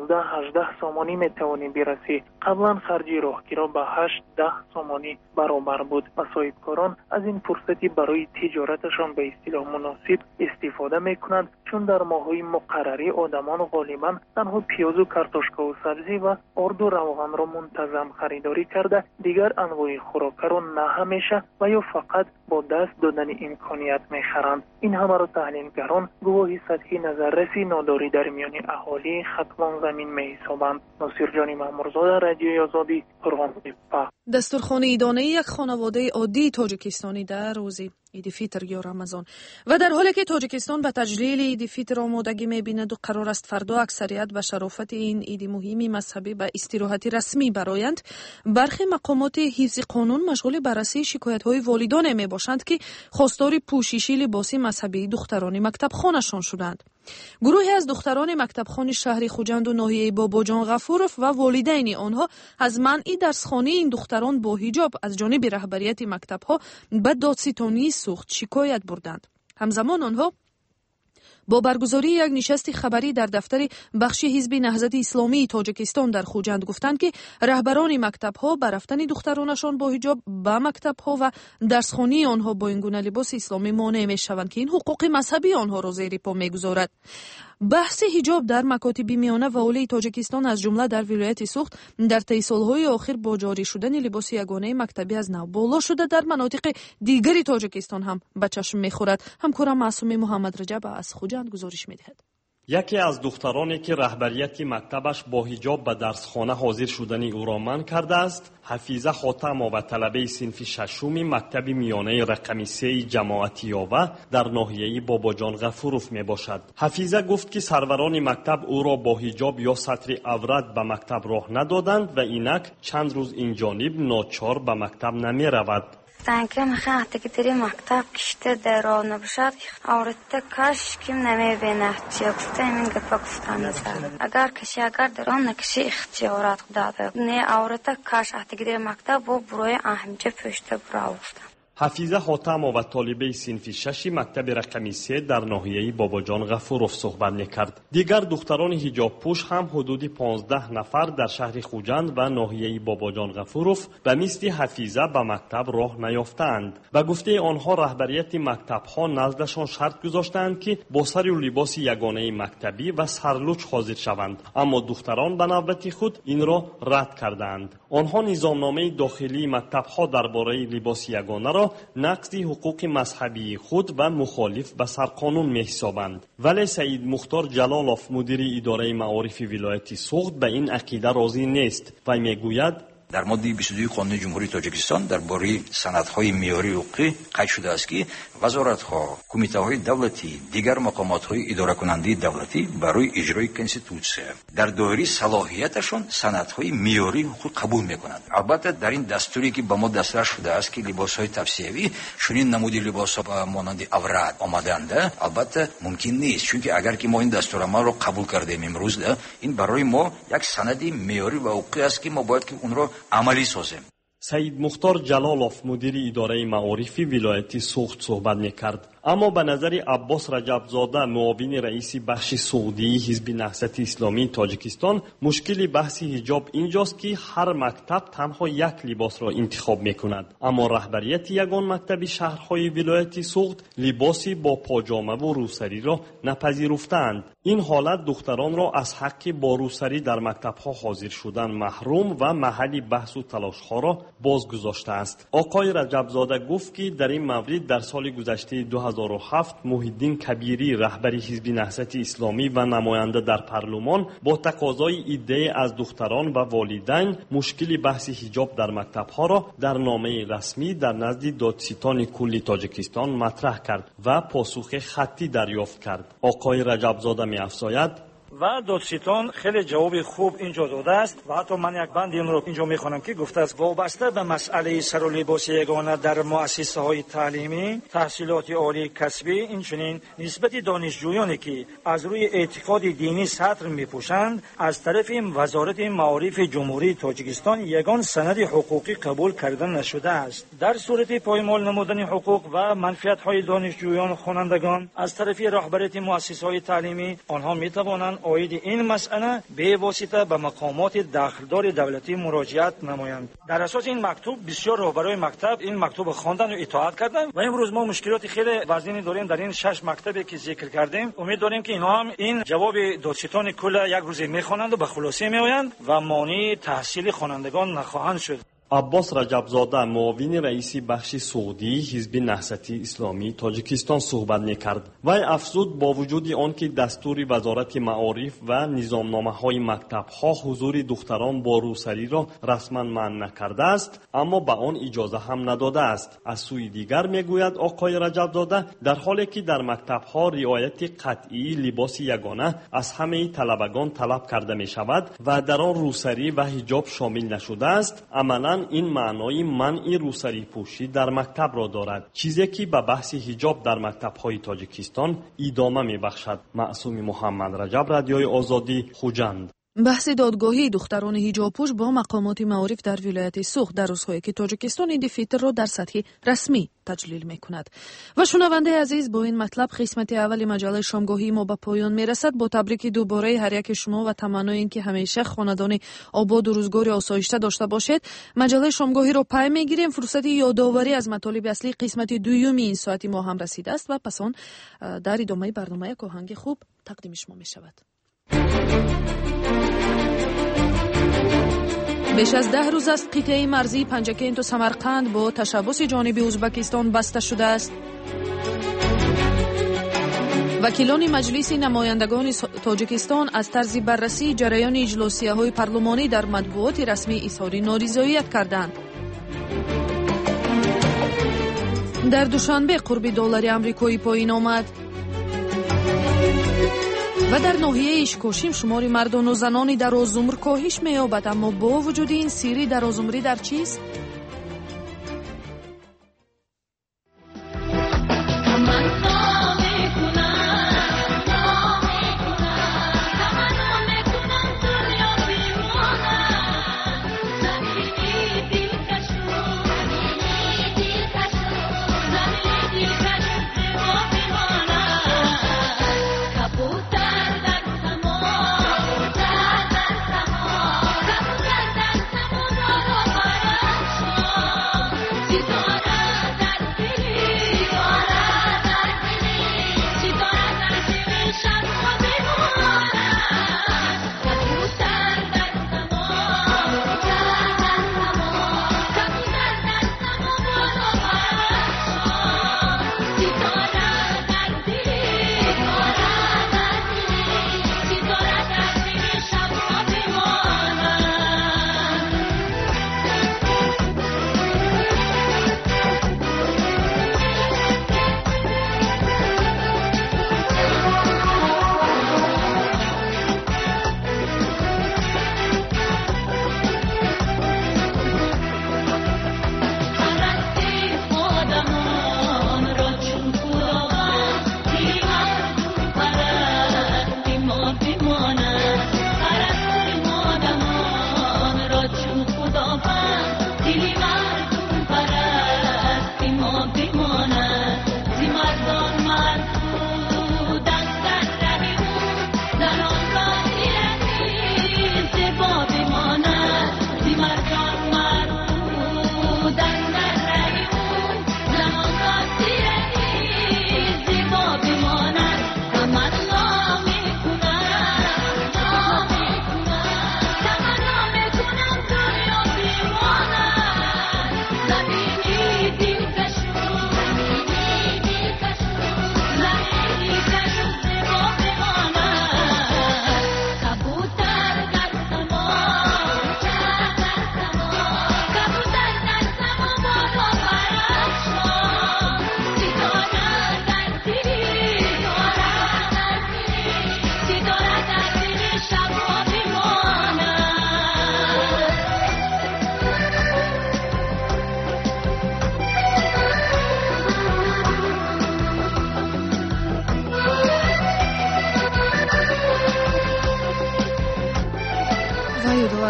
15-18 سومانی میتوانی برسی. قبلا خرج راهگیرا به 8-10 سومانی برابر بود و صاحبکاران از این فرصتی برای تجارتشان به اصطلاح مناسب استفاده میکنند، چون در ماه‌های مقرری آدمان غالبا تنها پیاز و کارتوشکا و سبزی و آرد و روغن را منتظم خریداری کرده، دیگر انواع خوراک را نه همیشه و یا فقط با دست دادن امکانیت میخرند. این همه را تحلیلگران گواهی سطحی نظررسی ناداری در میان اهالی ختلان زمین میحسابند. ناصر جان مامورزاده، رادیوی آزادی، قرغان‌تپه. دسترخوان عیدانه یک خانواده عادی تاجیکستانی در روز عید فیتر یا رمضان و در حالی که تاجیکستان به تجلیل عید فیتر آمادگی می‌بیند و قرار است فردا اکثریت به شرافت این عید مهمی مذهبی به استراحت رسمی برآیند، برخی مقامات حفظ قانون مشغول بررسی شکایت‌های والدان میباشند که خواستار پوششی لباس مذهبی دختران مکتبخوانشان شدند. گروهی از دختران مکتبخوان شهر خوجند و ناحیه باباجان غفورف و والدین آنها از منع درسخوانی این دختران با حجاب از جانب رهبریت مکتب‌ها به دادستانی سوخت شکایت بردند. همزمان آنها با برگزاری یک نشست خبری در دفتر بخش حزب نهضت اسلامی تاجیکستان در خوجند گفتند که رهبران مکتب‌ها به رفتن دخترانشان با حجاب به مکتب‌ها و درسخوانی آنها با این گونه لباس اسلامی مانع می‌شوند که این حقوق مذهبی آنها را زیر پا می‌گذارد. بحث حجاب در مکاتب میانه و عالی تاجیکستان از جمله در ولایت سوخت در طی سالهای آخر با جاری شدن لباس یگانه مکتبی از نو بالا شده در مناطق دیگری تاجیکستان هم به چشم می‌خورد. همکارم معصومه محمد رجب از خوجند گزارش می‌دهد. یکی از دخترانی که رهبریت مکتبش با حجاب به درسخانه حاضر شدنی او را منع کرده است، حفیظه خاتم‌آوا طلبه صنف ششم مکتب میانه رقم 3 جماعتی یاوه در ناحیه باباجان غفورف میباشد. حفیظه گفت که سروران مکتب او را با حجاب یا ستر عورت به مکتب راه ندادند و اینک چند روز این جانب ناچار به مکتب نمی رود. Sanki məxətti ki, diri məktəb kişdə dərəvnə bişad, avretdə kaş kim nəməyə bənəhçiyə qıfta həmin qəpə qıftanıza. Əgər kişi əgər dərəvnə kişi ixtiyarat qıdadı. Nə avretdə kaş əhti ki, diri məktəb bu buraya ahimcə pöşdə bura ufta. حفیظه خاتم‌آوا طالبه صنف 6 مکتب رقم 3 در ناحیه باباجان غفورف صحبت می‌کرد. دیگر دختران حجاب پوش هم حدود 15 نفر در شهر خوجند و ناحیه باباجان غفورف به مثل حفیظه به مکتب راه نیافتند. به گفته آنها رهبریت مکتب‌ها نزدشان شرط گذاشتند که با سر و لباس یگانه مکتبی و سرلوچ حاضر شوند، اما دختران به نوبت خود این را رد کردند. آنها نظامنامه داخلی مکتب‌ها درباره لباس یگانه را نقض حقوق مذهبی خود و مخالف به سرقانون می‌حسابند. ولی سید مختار جلالوف مدیر اداره معارف ولایت سوخت به این عقیده راضی نیست و میگوید در ماده 22 قانون جمهوری تاجیکستان درباره سندهای معیاری حقوقی قید شده است که وزارت‌ها، کمیته‌های دولتی، دیگر مقامات‌های اداره کننده دولتی برای اجرای کنستیتوسیه در دایره صلاحیتشان سندهای معیاری حقوق قبول می‌کنند. البته در این دستوری که به ما دستور شده است که لباس‌های تفسیری چنین نمودی لباس‌ها مانند عورت آمدند، البته ممکن نیست، چون که اگر که ما این دستورالعمل را قبول کردیم امروز این برای ما یک سند معیاری و حقوقی است که ما باید که اون را عملی سازیم. سعید مختار جلالوف مدیر اداره معارف ولایت سوخت صحبت میکرد. اما به نظر عباس رجبزاده معاون رئیس بخش سعودی حزب نهضت اسلامی تاجیکستان، مشکل بحث حجاب اینجاست که هر مکتب تنها یک لباس را انتخاب میکند، اما رهبریت یگان مکتب شهرهای ولایت سوخت لباسی با پاجامه و روسری را نپذیرفتند. این حالت دختران را از حق با روسری در مکتب‌ها حاضر شدن محروم و محل بحث و تلاش‌ها را بازگذاشته است. آقای رجبزاده گفت که در این مورد در سال گذشته 2007 محیدین کبیری رهبر حزب نهضت اسلامی و نماینده در پارلمان با تقاضای ایده از دختران و والدین مشکل بحث حجاب در مکتب‌ها را در نامه رسمی در نزد دادستان کل تاجیکستان مطرح کرد و پاسخ خطی دریافت کرد. آقای رجبزاده می‌افزاید و دادستان خیلی جواب خوب اینجا داده است و حتی من یک بند این رو اینجا میخوانم که گفته است وابسته به مسئله سر و لباس یگانه در مؤسسه های تعلیمی، تحصیلات عالی کسبی، اینچنین نسبت دانشجویانی که از روی اعتقاد دینی سطر میپوشند از طرف وزارت معارف جمهوری تاجیکستان یگان سند حقوقی قبول کرده نشده است. در صورت پایمال نمودن حقوق و منفعت های دانشجویان خوانندگان از طرف رهبریت مؤسسه های تعلیمی، آنها میتوانند اوید این مسئله به واسطه به مقامات داخلدار دولتی مراجعت نمایند. در اساس این مکتوب بسیار رهبرای مکتب این مکتوب خواندن و اطاعت کردند و امروز ما مشکلات خیلی وزنی داریم در این 6 مکتبی که ذکر کردیم. امید داریم که اینها هم این جواب دادستان کل یک روز میخوانند و به خلاصه میآیند و مانع تحصیل خوانندگان نخواهند شد. عباس رجبزاده معاون رئیس بخش سعودی حزب نهضت اسلامی تاجیکستان صحبت میکرد. وی افزود با وجود آنکه دستور وزارت معارف و نظامنامه‌های مکتب‌ها حضور دختران با روسری را رسما منع نکرده است، اما به آن اجازه هم نداده است. از سوی دیگر میگوید آقای رجبزاده در حالی که در مکتب‌ها رعایت قطعی لباس یگانه از همه طلبگان طلب کرده می شود و در آن روسری و حجاب شامل نشده است، عملاً این معنای منع روسری پوشی در مکتب را دارد، چیزی که به بحث حجاب در مکتب‌های تاجیکستان ادامه می‌بخشد. معصوم محمد رجب، رادیوی آزادی، خوجند. بحث دادگاهی دختران حجاب‌پوش با مقامات معارف در ولایت سوخت در روزهایی که تاجیکستان عید فیتر را در سطح رسمی تجلیل می‌کند. و شنونده عزیز، با این مطلب قسمت اول مجله شامگاهی ما به پایان می‌رسد. با تبریک دوباره هر یک شما و تمنای اینکه همیشه خاندان آباد و روزگار آسایشته داشته باشید. مجله شامگاهی را پای می‌گیریم. فرصت یادآوری از مطالب اصلی قسمت دوم این ساعتی ما هم رسیده است و پس آن در ادامه برنامه یک آهنگ خوب تقدیم شما می‌شود. بیش از 10 روز است قطعه مرزی پنجکین تا سمرقند با تشبث جانب ازبکستان بسته شده است. وکیلان مجلس نمایندگان تاجیکستان از طرز بررسی جریان اجلاسیه‌های پارلمانی در مطبوعات رسمی اظهار نارضایت کردند. در دوشنبه قرب دلار آمریکایی پایین آمد. و در ناحیه اشکاشیم شمار مردان و زنانی در آزمر کاهش می‌یابد، اما با وجود این سیری در آزمری در چیست؟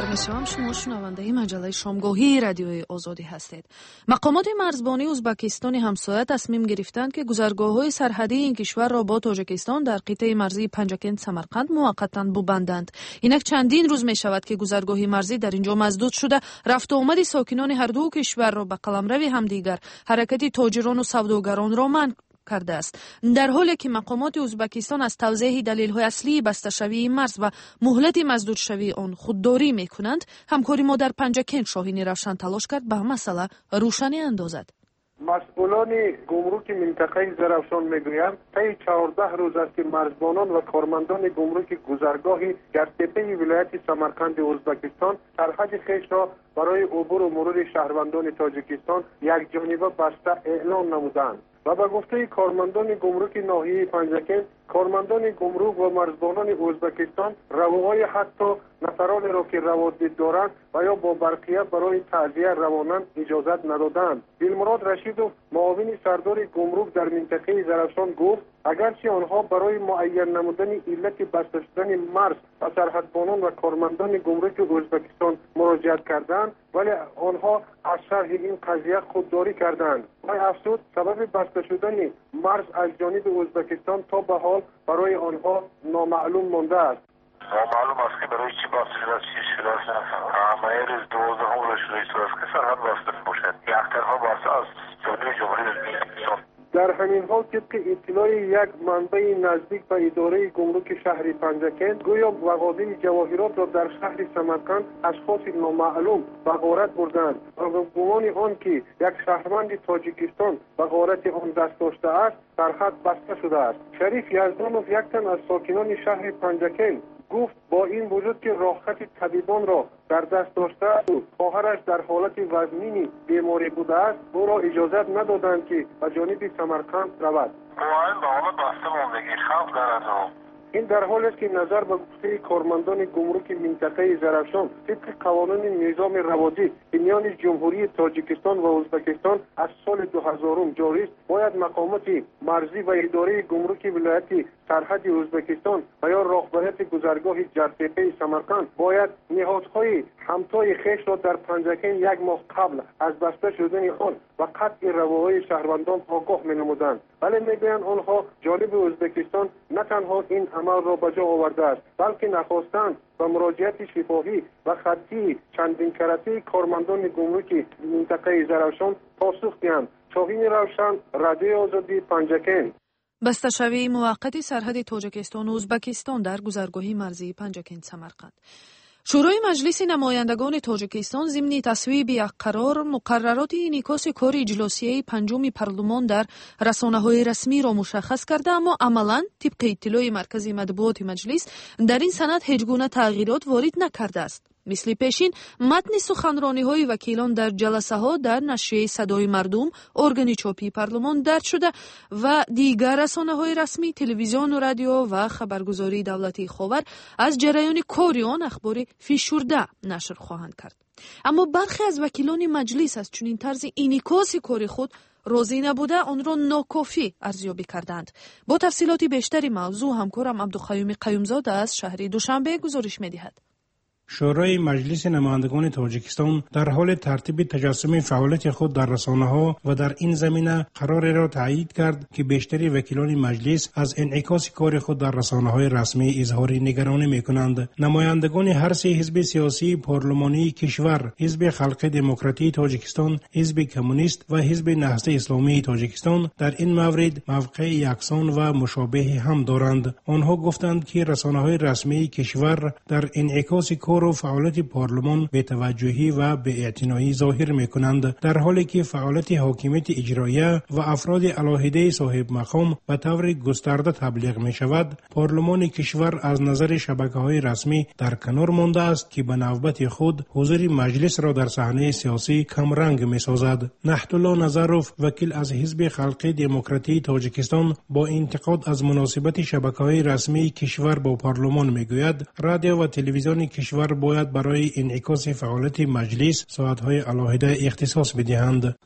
باور می‌شوم شما شنونده مجله شامگاهی رادیوی آزادی هستید. مقامات مرزبانی ازبکستان همسایه تصمیم گرفتند که گذرگاه‌های سرحدی این کشور را با تاجیکستان در قطعه مرزی پنجکند سمرقند موقتاً ببندند. اینک چندین روز می‌شود که گذرگاهی مرزی در اینجا مسدود شده، رفت و آمد ساکنان هر دو کشور را به قلمرو همدیگر، حرکت تاجران و سوداگران را منع کرده است، در حالی که مقامات ازبکستان از توضیح دلیل‌های اصلی بسته‌شوی مرز و مهلت مسدود شوی آن خودداری می‌کنند. همکاری ما در پنجکند شاهین روشن تلاش کرد به مسئله روشنی اندازد. مسئولان گمرک منطقه زرافشان میگویند طی 14 روز است که مرزبانان و کارمندان گمرک گذرگاهی در تپه ولایت سمرقند ازبکستان سرحد خویش را برای عبور و مرور شهروندان تاجیکستان یک جانبه بسته اعلام نمودند. و به گفته کارمندان گمرک ناحیه پنجکند، کارمندان گمرک و مرزبانان ازبکستان رواهای حتی نفرانی را که روادید دارند و یا با برقیه برای تعزیه روانند اجازت ندادند. دلمراد رشیدوف معاون سردار گمرک در منطقه زرافشان گفت اگرچه آنها برای معین نمودن علت بسته شدن مرز و سرحدبانان و کارمندان گمرک ازبکستان مراجعت کردند، ولی آنها از شرح این قضیه خودداری کردند. وی افزود سبب بسته شدن مرز از جانب ازبکستان تا به حال برای آنها نامعلوم مانده است. نامعلوم است که برای چی بسته شده است، چی شده است. همه روز 12 را شده است که سرحد بسته باشد. یک طرفه بسته از جانب جمهوری ازبکستان. در همین حال طبق اطلاع یک منبع نزدیک به اداره گمرک شهر پنجکند، گویا مغازه جواهرات را در شهر سمرقند اشخاص نامعلوم به غارت بردند و به گمان آن که یک شهروند تاجیکستان به غارت آن دست داشته است، سرحد بسته شده است. شریف یزدانوف یک تن از ساکنان شهر پنجکند گفت با این وجود که راهخط طبیبان را در دست داشته است و خواهرش در حالت وزنین بیماری بوده است، او را اجازت ندادند که به جانب سمرقند رود. معاین به حالت بسته ماندگی خوف دارد. این در حالی است که نظر به گفته کارمندان گمرک منطقه زرافشان طبق قوانین نظام روادی میان جمهوری تاجیکستان و ازبکستان از سال 2000 جاری است، باید مقامات مرزی و اداره گمرک ولایت سرحد ازبکستان و یا راهبریت گذرگاه جرتپه سمرقند باید نهادهای همتای خویش را در پنجکند یک ماه قبل از بسته شدن آن و قطع رواهای شهروندان آگاه می‌نمودند، ولی میگویند آنها جانب ازبکستان نه تنها این عمل را به جا آورده است، بلکه نخواستند و مراجعت شفاهی و خطی چندین کرته کارمندان گمرک منطقه زرافشان پاسخ دهند. شاهین روشن، رادیوی آزادی، پنجکند. بسته‌شوی موقت سرحد تاجیکستان و ازبکستان در گذرگاهی مرزی پنجکند سمرقند. شورای مجلس نمایندگان تاجیکستان ضمن تصویب یک قرار مقررات انعکاس کار اجلاسیه پنجم پارلمان در رسانه‌های رسمی را مشخص کرده، اما عملاً طبق اطلاع مرکز مطبوعات مجلس در این سند هیچ گونه تغییرات وارد نکرده است. مثل پیشین متن سخنرانی‌های وکیلان در جلسه‌ها در نشریه صدای مردم، ارگان چاپی پارلمان درج شده و دیگر رسانه‌های رسمی، تلویزیون و رادیو و خبرگزاری دولتی خاور از جریان کار آن اخبار فشرده نشر خواهند کرد. اما برخی از وکیلان مجلس از چنین طرز انعکاس کار خود راضی نبوده آن را ناکافی ارزیابی کردند. با تفصیلات بیشتری موضوع همکارم عبدالقیوم قیومزاده از شهر دوشنبه گزارش می‌دهد. شورای مجلس نمایندگان تاجیکستان در حال ترتیب تجسم فعالیت خود در رسانه‌ها و در این زمینه قراری را تایید کرد که بیشتر وکیلان مجلس از انعکاس کار خود در رسانه‌های رسمی اظهار نگرانی می‌کنند. نمایندگان هر سه حزب سیاسی پارلمانی کشور، حزب خلق دموکراتی تاجیکستان، حزب کمونیست و حزب نهضت اسلامی تاجیکستان در این مورد موقع یکسان و مشابه هم دارند. آنها گفتند که رسانه‌های رسمی کشور در انعکاس و فعالیت پارلمان به توجهی و به اعتنایی ظاهر می‌کنند، در حالی که فعالیت حاکمیت اجراییه و افراد علاهده صاحب مقام به طور گسترده تبلیغ می‌شود. پارلمان کشور از نظر شبکه‌های رسمی در کنار مانده است که به نوبت خود حضور مجلس را در صحنه سیاسی کم رنگ می‌سازد. نحتالله نظروف، وکیل از حزب خلق دموکراتی تاجیکستان، با انتقاد از مناسبت شبکه‌های رسمی کشور با پارلمان می‌گوید رادیو و تلویزیون کشور باید برای انعکاس فعالیت مجلس ساعت‌های علاهده اختصاص بدهند. کاری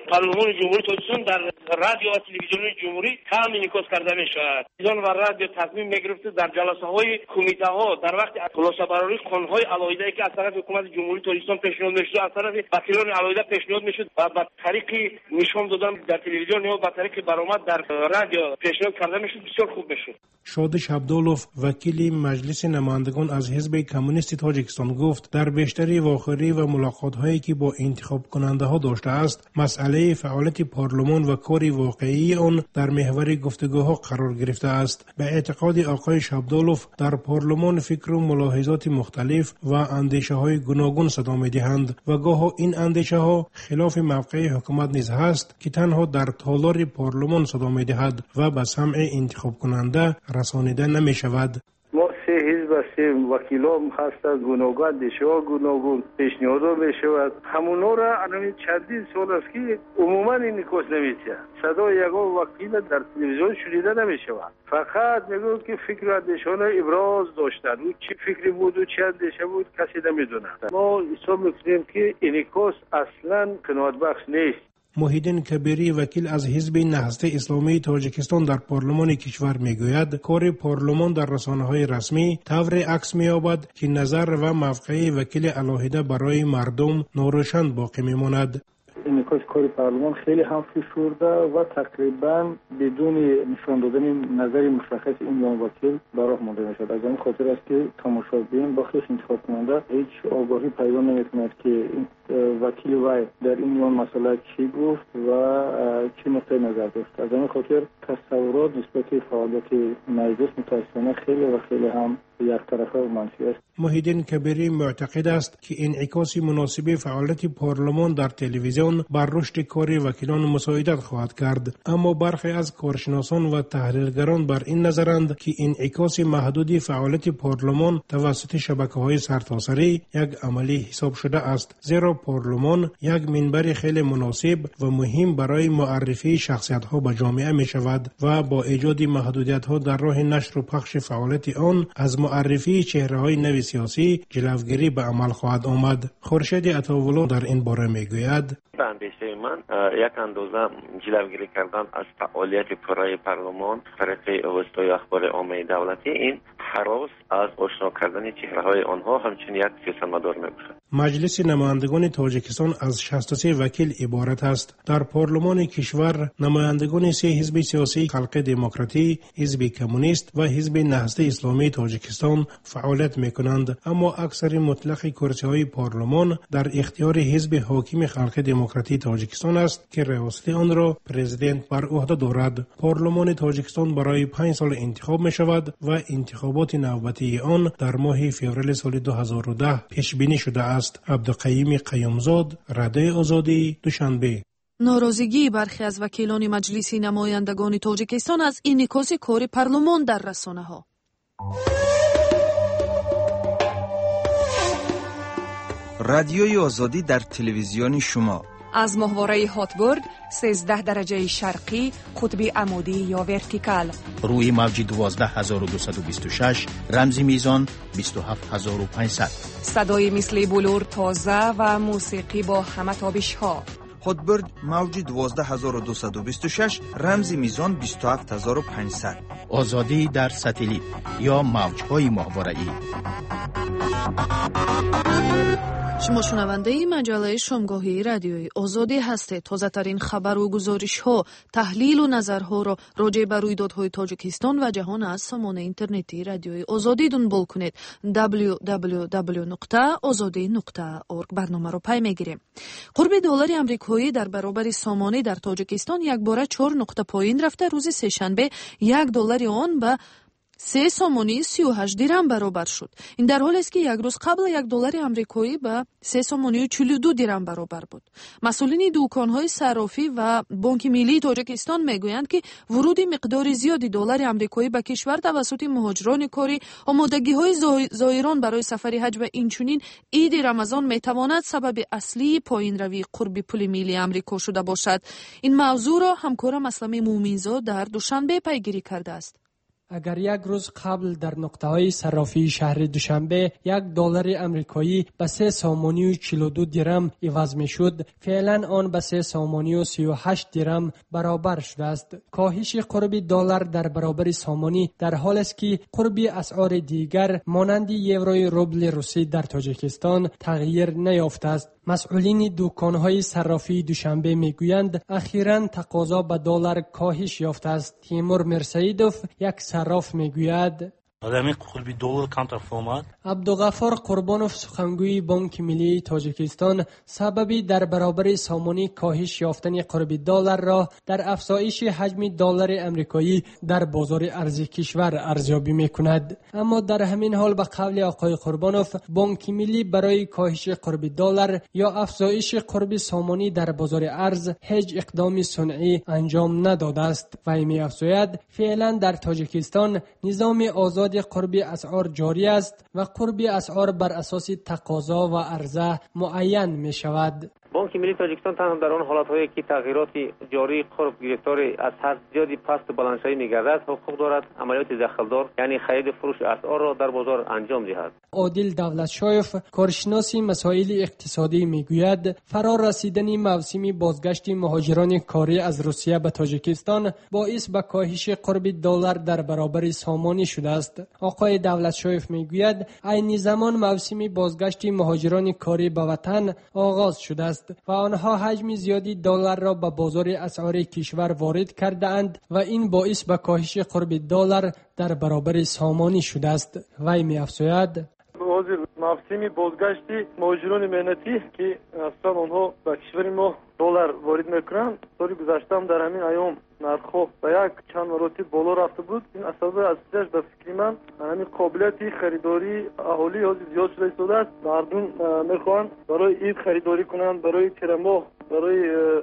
پارلمان جمهوری تاجیکستان در رادیو و تلویزیون جمهوری کم انعکاس کرده میشود. تلویزیون و رادیو تصمیم میگرفته در جلسه های کمیته ها در وقت خلاصه برآوری قانون های علایده که از طرف حکومت جمهوری تاجیکستان پیشنهاد میشد، از طرف وکیلان علایده پیشنهاد میشد و به طریق نشان دادن در تلویزیون یا به طریق برآمد در رادیو پیشنهاد کرده میشد، بسیار خوب میشد. شادش عبدالوف وکیل مجلس نمایندگان از حزب کمونیست تاجیکستان گفت در بیشتری واخری و ملاقات‌هایی که با انتخاب کننده ها داشته است، مسئله فعالیت پارلمان و کار واقعی آن در محور گفتگوها قرار گرفته است. به اعتقاد آقای شابدالوف در پارلمان فکر و ملاحظات مختلف و اندیشه های گوناگون صدا می‌دهند و گاه این اندیشه ها خلاف موقع حکومت نیز هست که تنها در تالار پارلمان صدا می‌دهد و به سمع انتخاب کننده رسانیده نمی‌شود. ما سه حزب هستیم، وکیلام هستند، گوناگون اندیشه‌ها گوناگون پیشنهادها می‌شود. همونا را همین چندین سال است که عموما انعکاس نمی‌شود. صدای یگان وکیل در تلویزیون شنیده نمی‌شود. فقط میگن که فکر و اندیشه‌ها ابراز داشتند. او چه فکری بود و چه اندیشه بود کسی نمی‌داند. ما حساب می‌کنیم که انعکاس اصلاً قناعت بخش نیست. محیدین کبیری وکیل از حزب نهضت اسلامی تاجیکستان در پارلمان کشور میگوید کار پارلمان در رسانه‌های رسمی طور عکس می‌یابد که نظر و موقع وکیل علاهیده برای مردم ناروشن باقی میماند. انعکاس کار پارلمان خیلی هم فشرده و تقریبا بدون نشان دادن نظر مشخص این یان وکیل براه مانده میشد. از این خاطر است که تماشاچیان با خیش انتخاب کننده هیچ آگاهی پیدا نمی‌کند که وکیل وای در این یان مسئله چی گفت و چی نقطه نظر داشت. از این خاطر تصورات نسبت به فعالیت مجلس متأسفانه خیلی هم یک طرفه و منفی است. محیدین کبیری معتقد است که انعکاس مناسب فعالیت پارلمان در تلویزیون بر رشد کار وکیلان مساعدت خواهد کرد، اما برخی از کارشناسان و تحلیلگران بر این نظرند که انعکاس محدود فعالیت پارلمان توسط شبکه‌های سرتاسری یک عملی حساب شده است، زیرا پارلمان یک منبر خیلی مناسب و مهم برای معرفی شخصیت‌ها به جامعه می شود و با ایجاد محدودیت‌ها در راه نشر و پخش فعالیت آن از معرفی چهره‌های نو سیاسی جلوگیری به عمل خواهد آمد. خورشید عطاولا در این باره میگوید به اندیشه من یک اندازه جلوگیری کردن از فعالیت پرای پارلمان طریق وسایل اخبار عامه دولتی این هراس از آشنا کردن چهره‌های آنها همچنین یک سیاستمدار میباشد. مجلس نمایندگان تاجیکستان از 63 وکیل عبارت است. در پارلمان کشور نمایندگان 3 حزب سیاسی خلق دموکراتی، حزب کمونیست و حزب نهضت اسلامی تاجیکستان فعالیت میکنند، اما اکثر مطلق کرسی‌های پارلمان در اختیار حزب حاکم خلق دموکراتی تاجیکستان است که ریاست آن را پرزیدنت بر عهده دارد. پارلمان تاجیکستان برای 5 سال انتخاب می شود و انتخابات نوبتی آن در ماه فوریه سال 2010 پیش بینی شده است. عبدالقیوم قیومزاد، رادیوی آزادی، دوشنبه. ناراضگی برخی از وکیلان مجلس نمایندگان تاجیکستان از انعکاس کار پارلمان در رسانه‌ها. رادیوی آزادی در تلویزیون شما از ماهواره هاتبرد 13 درجه شرقی قطب عمودی یا ورتیکال، روی موج 12226 رمزی میزان 27500، صدای مثل بلور تازه و موسیقی با همه تابش ها. هاتبرد موج 12226 رمزی میزان 27500. آزادی در ساتلیت یا موج‌های ماهواره‌ای. شما شنونده مجله شامگاهی رادیوی آزادی هستید. تازه‌ترین خبر و گزارش‌ها، تحلیل و نظرها را راجع به رویدادهای تاجیکستان و جهان از سامان اینترنتی رادیوی آزادی دنبال کنید. www.azadi.org برنامه را پی میگیریم. قرب دلار آمریکایی در برابر سامانه در تاجیکستان یک باره 4 نقطه پایین رفته. روز سه‌شنبه $1 آن به 3 سامانی 38 درهم برابر شد. این در حالی است که یک روز قبل $1 آمریکایی به 3 سامانی 42 درهم برابر بود. مسئولین دکان‌های صرافی و بانک ملی تاجیکستان میگویند که ورود مقدار زیادی دلار آمریکایی به کشور توسط مهاجران کاری، آمادگی‌های زائران برای سفر حج و اینچنین عید رمضان میتواند سبب اصلی پایین روی قرب پول ملی آمریکا شده باشد. این موضوع را همکارم اسلم مومنزاد در دوشنبه پیگیری کرده است. اگر یک روز قبل در نقطه‌های صرافی شهر دوشنبه $1 آمریکایی به 3 سامانی و 42 درم عوض می‌شد، فعلا آن به 3 سامانی و 38 درم برابر شده است. کاهش قرب دلار در برابر سامانی در حالی است که قرب اسعار دیگر مانند یوروی روبل روسی در تاجیکستان تغییر نیافته است. مسئولین دکان‌های صرافی دوشنبه میگویند اخیراً تقاضا به دلار کاهش یافته است. تیمور مرسیدوف یک صراف میگوید آدمی قلبی دلار کم طرف آمد. عبدالغفار قربانوف سخنگوی بانک ملی تاجیکستان سببی در برابر سامانی کاهش یافتن قرب دلار را در افزایش حجم دلار آمریکایی در بازار ارزی کشور ارزیابی میکند. اما در همین حال به قول آقای قربانوف بانک ملی برای کاهش قرب دلار یا افزایش قرب سامانی در بازار ارز هیچ اقدام صنعی انجام نداده است. وی می‌افزاید فعلا در تاجیکستان نظام آزاد قرب اسعار جاری است و قرب اسعار بر اساس تقاضا و عرضه معین می شود. بانک ملی تاجیکستان تنها در آن حالت‌هایی که تغییرات جاری قرب گرفتار از حد زیادی پست بلندشوی می‌گردد حقوق دارد عملیات دخلدار یعنی خرید فروش اسعار را در بازار انجام دهد. عادل دولتشایف کارشناس مسائل اقتصادی میگوید فرار رسیدن موسم بازگشت مهاجران کاری از روسیه به تاجیکستان باعث به کاهش قرب دلار در برابر سامانی شده است. آقای دولتشایف میگوید عین زمان موسم بازگشت مهاجران کاری به وطن آغاز شده است و آنها حجم زیادی دلار را به بازار اسعار کشور وارد کرده اند و این باعث به کاهش قرب دلار در برابر سامانی شده است. وی می‌افزاید موسم بازگشتی مهاجران مهنتی که اصلا آنها به کشور ما دلار وارد میکنند سال گذشته هم در همین ایام نرخ‌ها به یک چند مراتب بالا رفته بود. این اسباب اصلیش به فکر من همین قابلیت خریداری اهالی زیاد شده ایستاده است. مردم میخوان برای عید خریداری کنند، برای ترماه، برای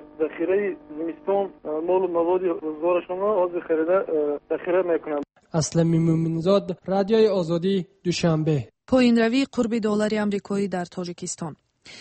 ذخیره زمستان مال و مواد روزگارشان را ذخیره میکنند. اسلم مومنزاد، رادیوی آزادی، دوشنبه. پایین روی قرب دلار آمریکایی در تاجیکستان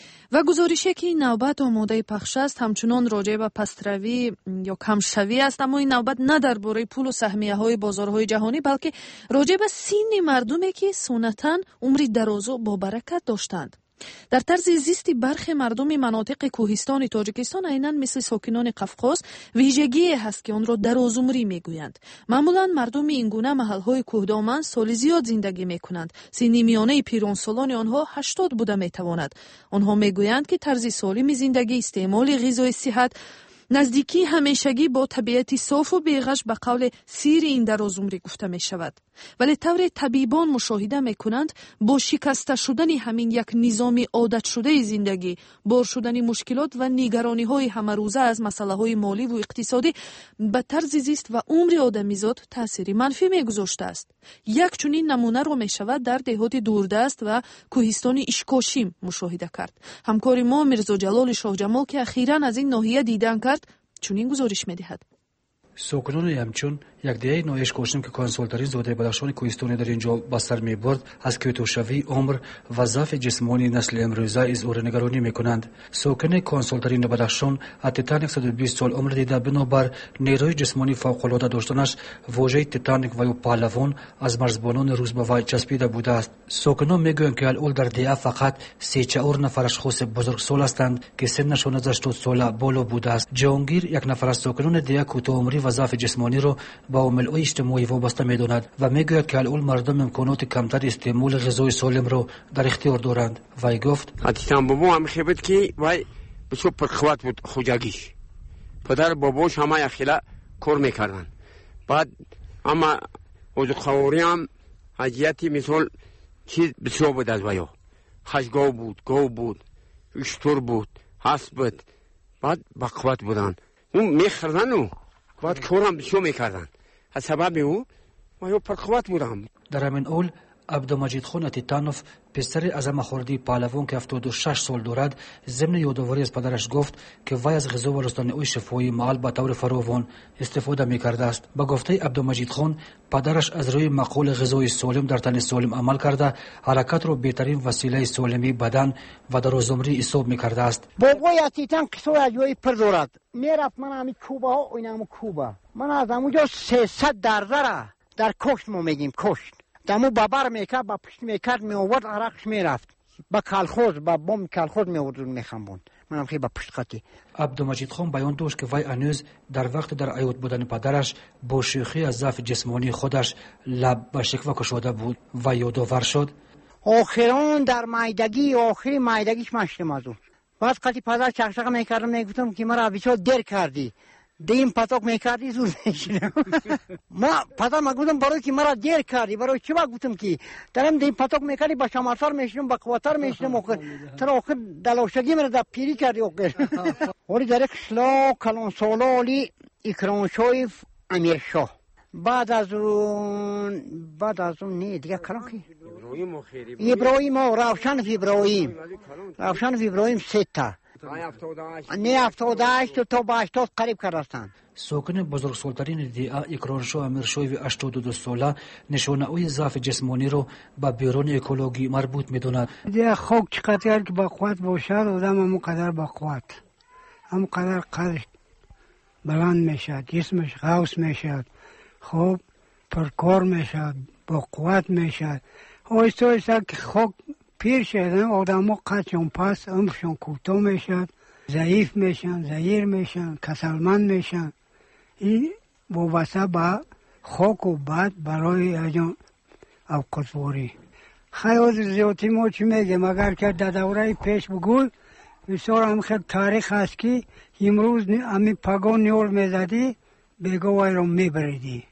و گزارشی که این نوبت آماده پخش است همچنان راجع به پستروی یا کمشوی است، اما این نوبت نه درباره پول و سهمیه های بازارهای جهانی بلکه راجع به سین مردمی که سنتاً عمری دراز و با برکت داشتند. در طرز زیستی برخی مردم مناطق کوهستان تاجیکستان عیناً مثل ساکنان قفقاز ویژگی هست که آن را درازعمری میگویند. معمولاً مردم این گونه محل‌های کوهدامن سال زیاد زندگی میکنند. سن میانه پیرانسالان آنها 80 بوده میتواند. آنها میگویند که طرز سالم زندگی، استعمال غذای صحت، نزدیکی همیشگی با طبیعت صاف و بیغش به قول سیر این درازعمری گفته می شود. ولی طور طبیبان مشاهده می کنند با شکسته شدن همین یک نظام عادت شده زندگی، بار شدن مشکلات و نگرانی های همه روزه از مسئله های مالی و اقتصادی به طرز زیست و عمر آدمیزاد تأثیر منفی می گذاشته است. یک چنین نمونه را می شود در دهات دوردست و کوهستان اشکاشیم مشاهده کرد. همکار ما میرزا جلال شاه جمال که اخیراً از این ناحیه دیدن کرد چنین گزارش می‌دهد. ساکنان همچون یک دهه نوعش کوشیم که کنسولترین زاده بدخشان کوهستانی در اینجا به سر می‌برد از کیتوشوی عمر و ضعف جسمانی نسل امروزه اظهار نگرانی می‌کنند. ساکن کنسولترین بدخشان تیتانیک 120 سال عمر دیده بنابر نیروی جسمانی فوق‌العاده داشتنش واژه تیتانیک و یا پهلوان از مرزبانان روز به وی چسبیده بوده است. ساکنان میگویند که الان در دهه فقط 34 نفر اشخاص بزرگسال هستند که سنشان از 80 سال بالا بوده است. جهانگیر یک نفر از ساکنان دهه کوتاه عمری و ضعف جسمانی را با عوامل اجتماعی وابسته می‌داند و میگوید که الان مردم امکانات کمتر استعمال غذای سالم را در اختیار دارند. وی گفت حتیتان بابا هم خیبت که وی بسیار پرخوات بود خوجگیش. پدر باباش همه اخیلا کار میکردن. بعد اما وزخواری هم حجیتی مثال چیز بسیار بود از ویا. خشگاه بود، گاو بود، اشتر بود، حسب بود. بعد بقوت بودن. اون میخردن و بعد کارم بسیار میکردن. از سبب او ویا پرخوات بودم. در همین اول عبدالمجید خان تیتانوف پسر اعظم خوردی پهلوان که 76 سال دارد ضمن یادآوری از پدرش گفت که وی از غذا و رستنی شفایی محل به طور فراوان استفاده میکرده است. با گفته عبدالمجید خان پدرش از روی مقول غذای سالم در تن سالم عمل کرده حرکت را بهترین وسیله سالمی بدن و درازعمری حساب میکرده است. بابای تیتان قصه عجیبی پر دارد. میرفت من همین کوبه ها اینم کوبه من از اونجا 300 درزه را در کشت ما میگیم کشت. دمو ببر میکرد با پشت میکرد میآورد عرقش میرفت. با کلخوز با بم کلخوز میآورد میخنبوند. منم خیلی با پشت خطی. عبدالمجید خان بیان داشت که وی هنوز در وقت در عیاد بودن پدرش با شوخی از ضعف جسمانی خودش لب به شکوه گشاده بود و یادآور شد. آخران در میدگی آخری میدگیش مشتم از اون. بعد قطعی پدر چکشک میکردم میگفتم که مرا بسیار دیر کردی. دیم پتاک میکردی زود میشیدم. ما پدر گفتم برای که مرا دیر کردی برای چی گفتم که درم دیم پتاک میکردی با شمارتر میشیدم با قوتر میشیدم آخر ترا آخر دلوشگی مرا در پیری کردی آخر. ولی در اکسلا کلان سالالی اکرام شایف امیر شاه بعد از اون نه دیگه کلان کی ابراهیم روشن ابراهیم ستا نه 78 تا به 80 قریب کردن. سوکن بزرگسالترین دیعا اکرانشو امیرشوی 82 ساله نشانه اوی ضعف جسمانی رو به بیرون اکولوژی مربوط میدوند. دیگه خوک چقدر که با قوت باشد آدم همونقدر با قوت همونقدر قدرش بلند میشد، جسمش غوث میشد، خوب پرکار میشد، با قوت میشد. آیسته آیسته که خوک پیر شدن آدم ها قدشون پس عمرشون کوتاه میشد، ضعیف میشن، ضعیر میشن، کسلمند میشن. این وابسته به خاک و بد برای اجان اوقاتواری. خیلی زیادی ما چی میگیم اگر که در دوره پیش بگوی بسیار هم خیلی تاریخ هست که امروز همی پگاه نیول میزدی بگاه وای رو میبریدی.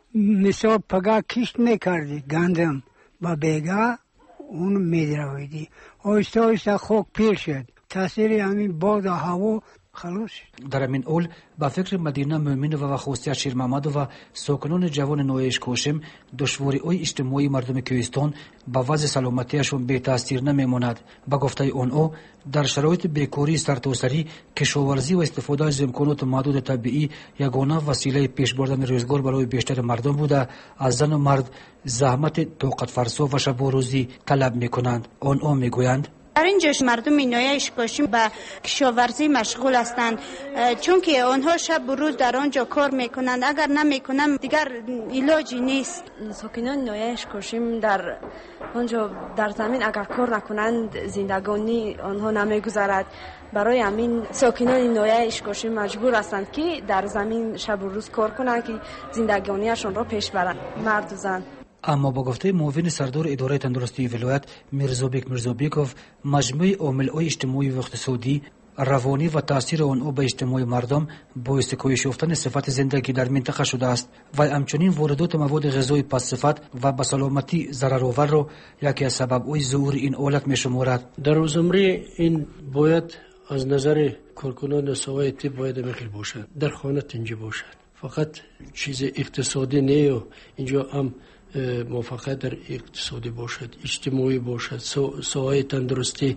مثال پگاه کشت میکردی گندم با بگاه اون میدرویدی. آیسته آیسته خوک پیر شد. تاثیر همین باد و هوا خلاص شد. در همین اول با فکر مدینه مومن و خوستی شیر محمد و ساکنان جوان نویش کوشم دشواری اوی اجتماعی مردم کوهستان با وضع سلامتیشون بی تاثیر نمیماند. با گفته او در شرایط بیکاری سرتاسری کشاورزی و استفاده از امکانات محدود طبیعی یگانه وسیله پیش بردن روزگار برای بیشتر مردم بوده. از زن و مرد زحمت طاقت فرسا و شب و روزی طلب میکنند. او میگویند در اینجاش مردم ناحیه اشکاشی به کشاورزی مشغول هستند چون که آنها شب و روز در آنجا کار میکنند. اگر نمیکنند دیگر علاجی نیست. ساکنان ناحیه اشکاشی در آنجا در زمین اگر کار نکنند زندگانی آنها نمیگذرد. برای همین ساکنان ناحیه اشکاشی مجبور هستند که در زمین شب و روز کار کنند که زندگانیشان را پیش برند، مرد و زن. اما با گفته معاون سردار اداره تندرستی ولایت میرزابیکوف مجموع عوامل اجتماعی و اقتصادی روانی و تاثیر آن به اجتماع مردم باعث کاهش یافتن صفت زندگی در منطقه شده است و همچنین واردات مواد غذایی پس صفت و به سلامتی ضررآور را یکی از سبب ظهور این حالت می‌شمارد. در روزمره این باید از نظر کارکنان سوای طب باید مخل باشد، در خانه تنجی باشد. فقط چیز اقتصادی نه، اینجا هم موفقیت در اقتصادی باشد، اجتماعی باشد، سوای تندرستی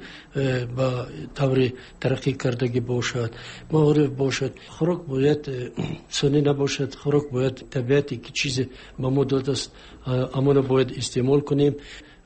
با طور ترقی کردگی باشد، معارف باشد. خوراک باید سنی نباشد، خوراک باید طبیعتی که چیز به ما داده است اما باید استعمال کنیم.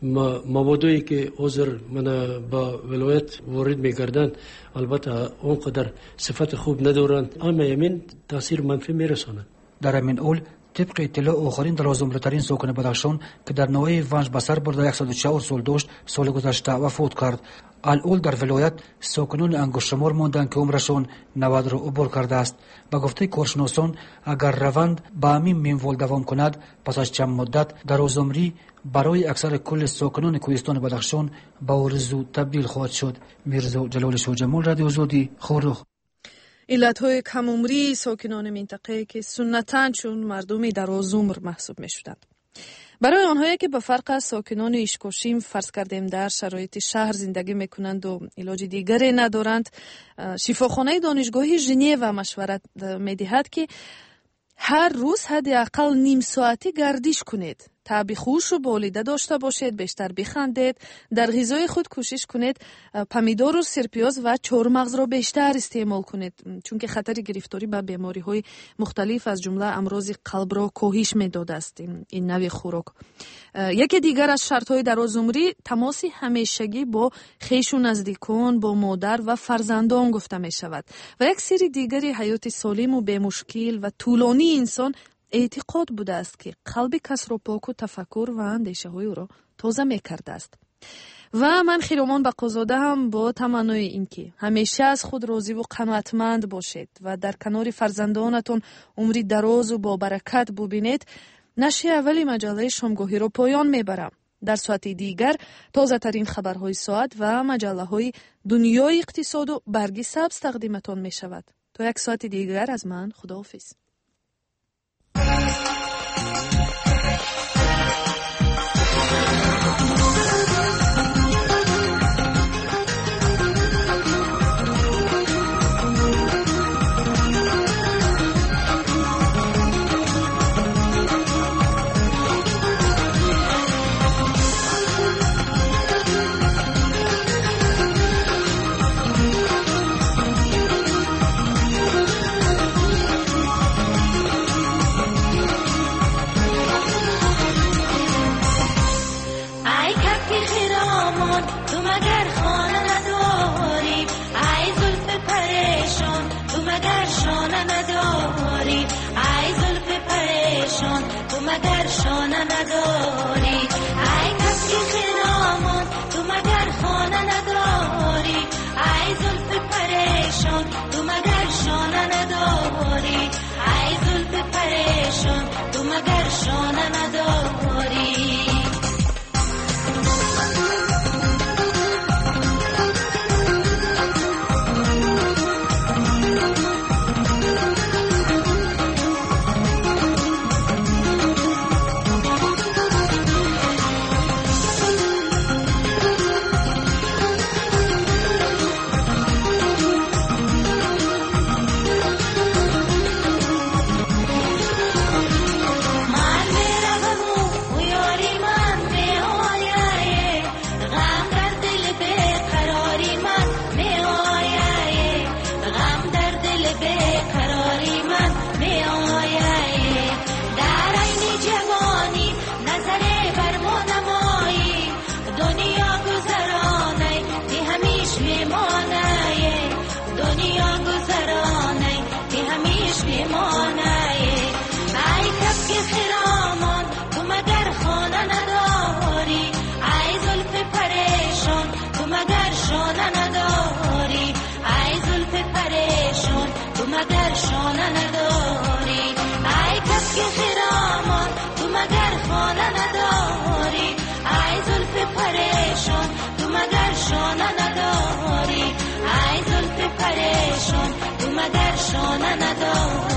موادی که حاضر من با ولایت وارد می‌گردند البته اونقدر صفت خوب ندارند، اما همین تاثیر منفی میرسانند. در همین اول طبق اطلاع آخرین درازعمرترین ساکن بدخشان که در ناحیه ونج به سر برده 104 سال داشت سال گذشته وفات کرد. الان در ولایت ساکنان انگشتشمار ماندند که عمرشان 90 را عبور کرده است. با گفته کارشناسان اگر روند به همین منوال دوام کند پس از چند مدت درازعمری برای اکثر کل ساکنان کوهستان بدخشان به آرزو تبدیل خواهد شد. میرزا جلال شاجمال، رادیو آزادی، خورخ. علتهای کم‌عمری ساکنان منطقه که سنتاً چون مردمی درازعمر محسوب می‌شدند. برای آنهایی که به فرق از ساکنان اشکاشیم فرض کردیم در شرایط شهر زندگی میکنند و علاج دیگری ندارند، شفاخانه دانشگاهی ژنو مشورت میدهد که هر روز حداقل نیم ساعتی گردش کنید. طبع خوش و بالیده داشته باشید، بیشتر بخندید، در غذای خود کوشش کنید پمیدار و سرپیاز و چهارمغز را بیشتر استعمال کنید چون که خطر گرفتاری به بیماری های مختلف از جمله امراض قلب را کاهش میداده است این نوع خوراک. یکی دیگر از شرط های درازعمری تماس همیشگی با خویش و نزدیکان، با مادر و فرزندان گفته می شود و یک سری دیگری حیات سالم و بی مشکل و طولانی انسان اعتقاد بوده است که قلب کس را پاک و تفکر و اندیشه های او را تازه می کرده است. و من خیرامان بقازاده هم با تمنای این که همیشه از خود راضی و قناعتمند باشید و در کنار فرزندانتون عمری دراز و با برکت ببینید. نشر اولی مجله شامگاهی را پایان میبرم. در ساعت دیگر تازه ترین خبرهای ساعت و مجله های دنیای اقتصاد و برگ سبز تقدیمتان می شود. تا یک ساعت دیگر از من خداحافظ. مگر شانه نداری ای کس که خرامان تو مگر خانه نداری ای زلف پریشان تو مگر شانه نداری ای زلف پریشان تو مگر شانه نداری مگر شانه نداری ای کس که خرامان تو مگر خانه نداری ای زلف پریشان تو مگر شانه نداری ای زلف پریشان تو مگر شانه نداری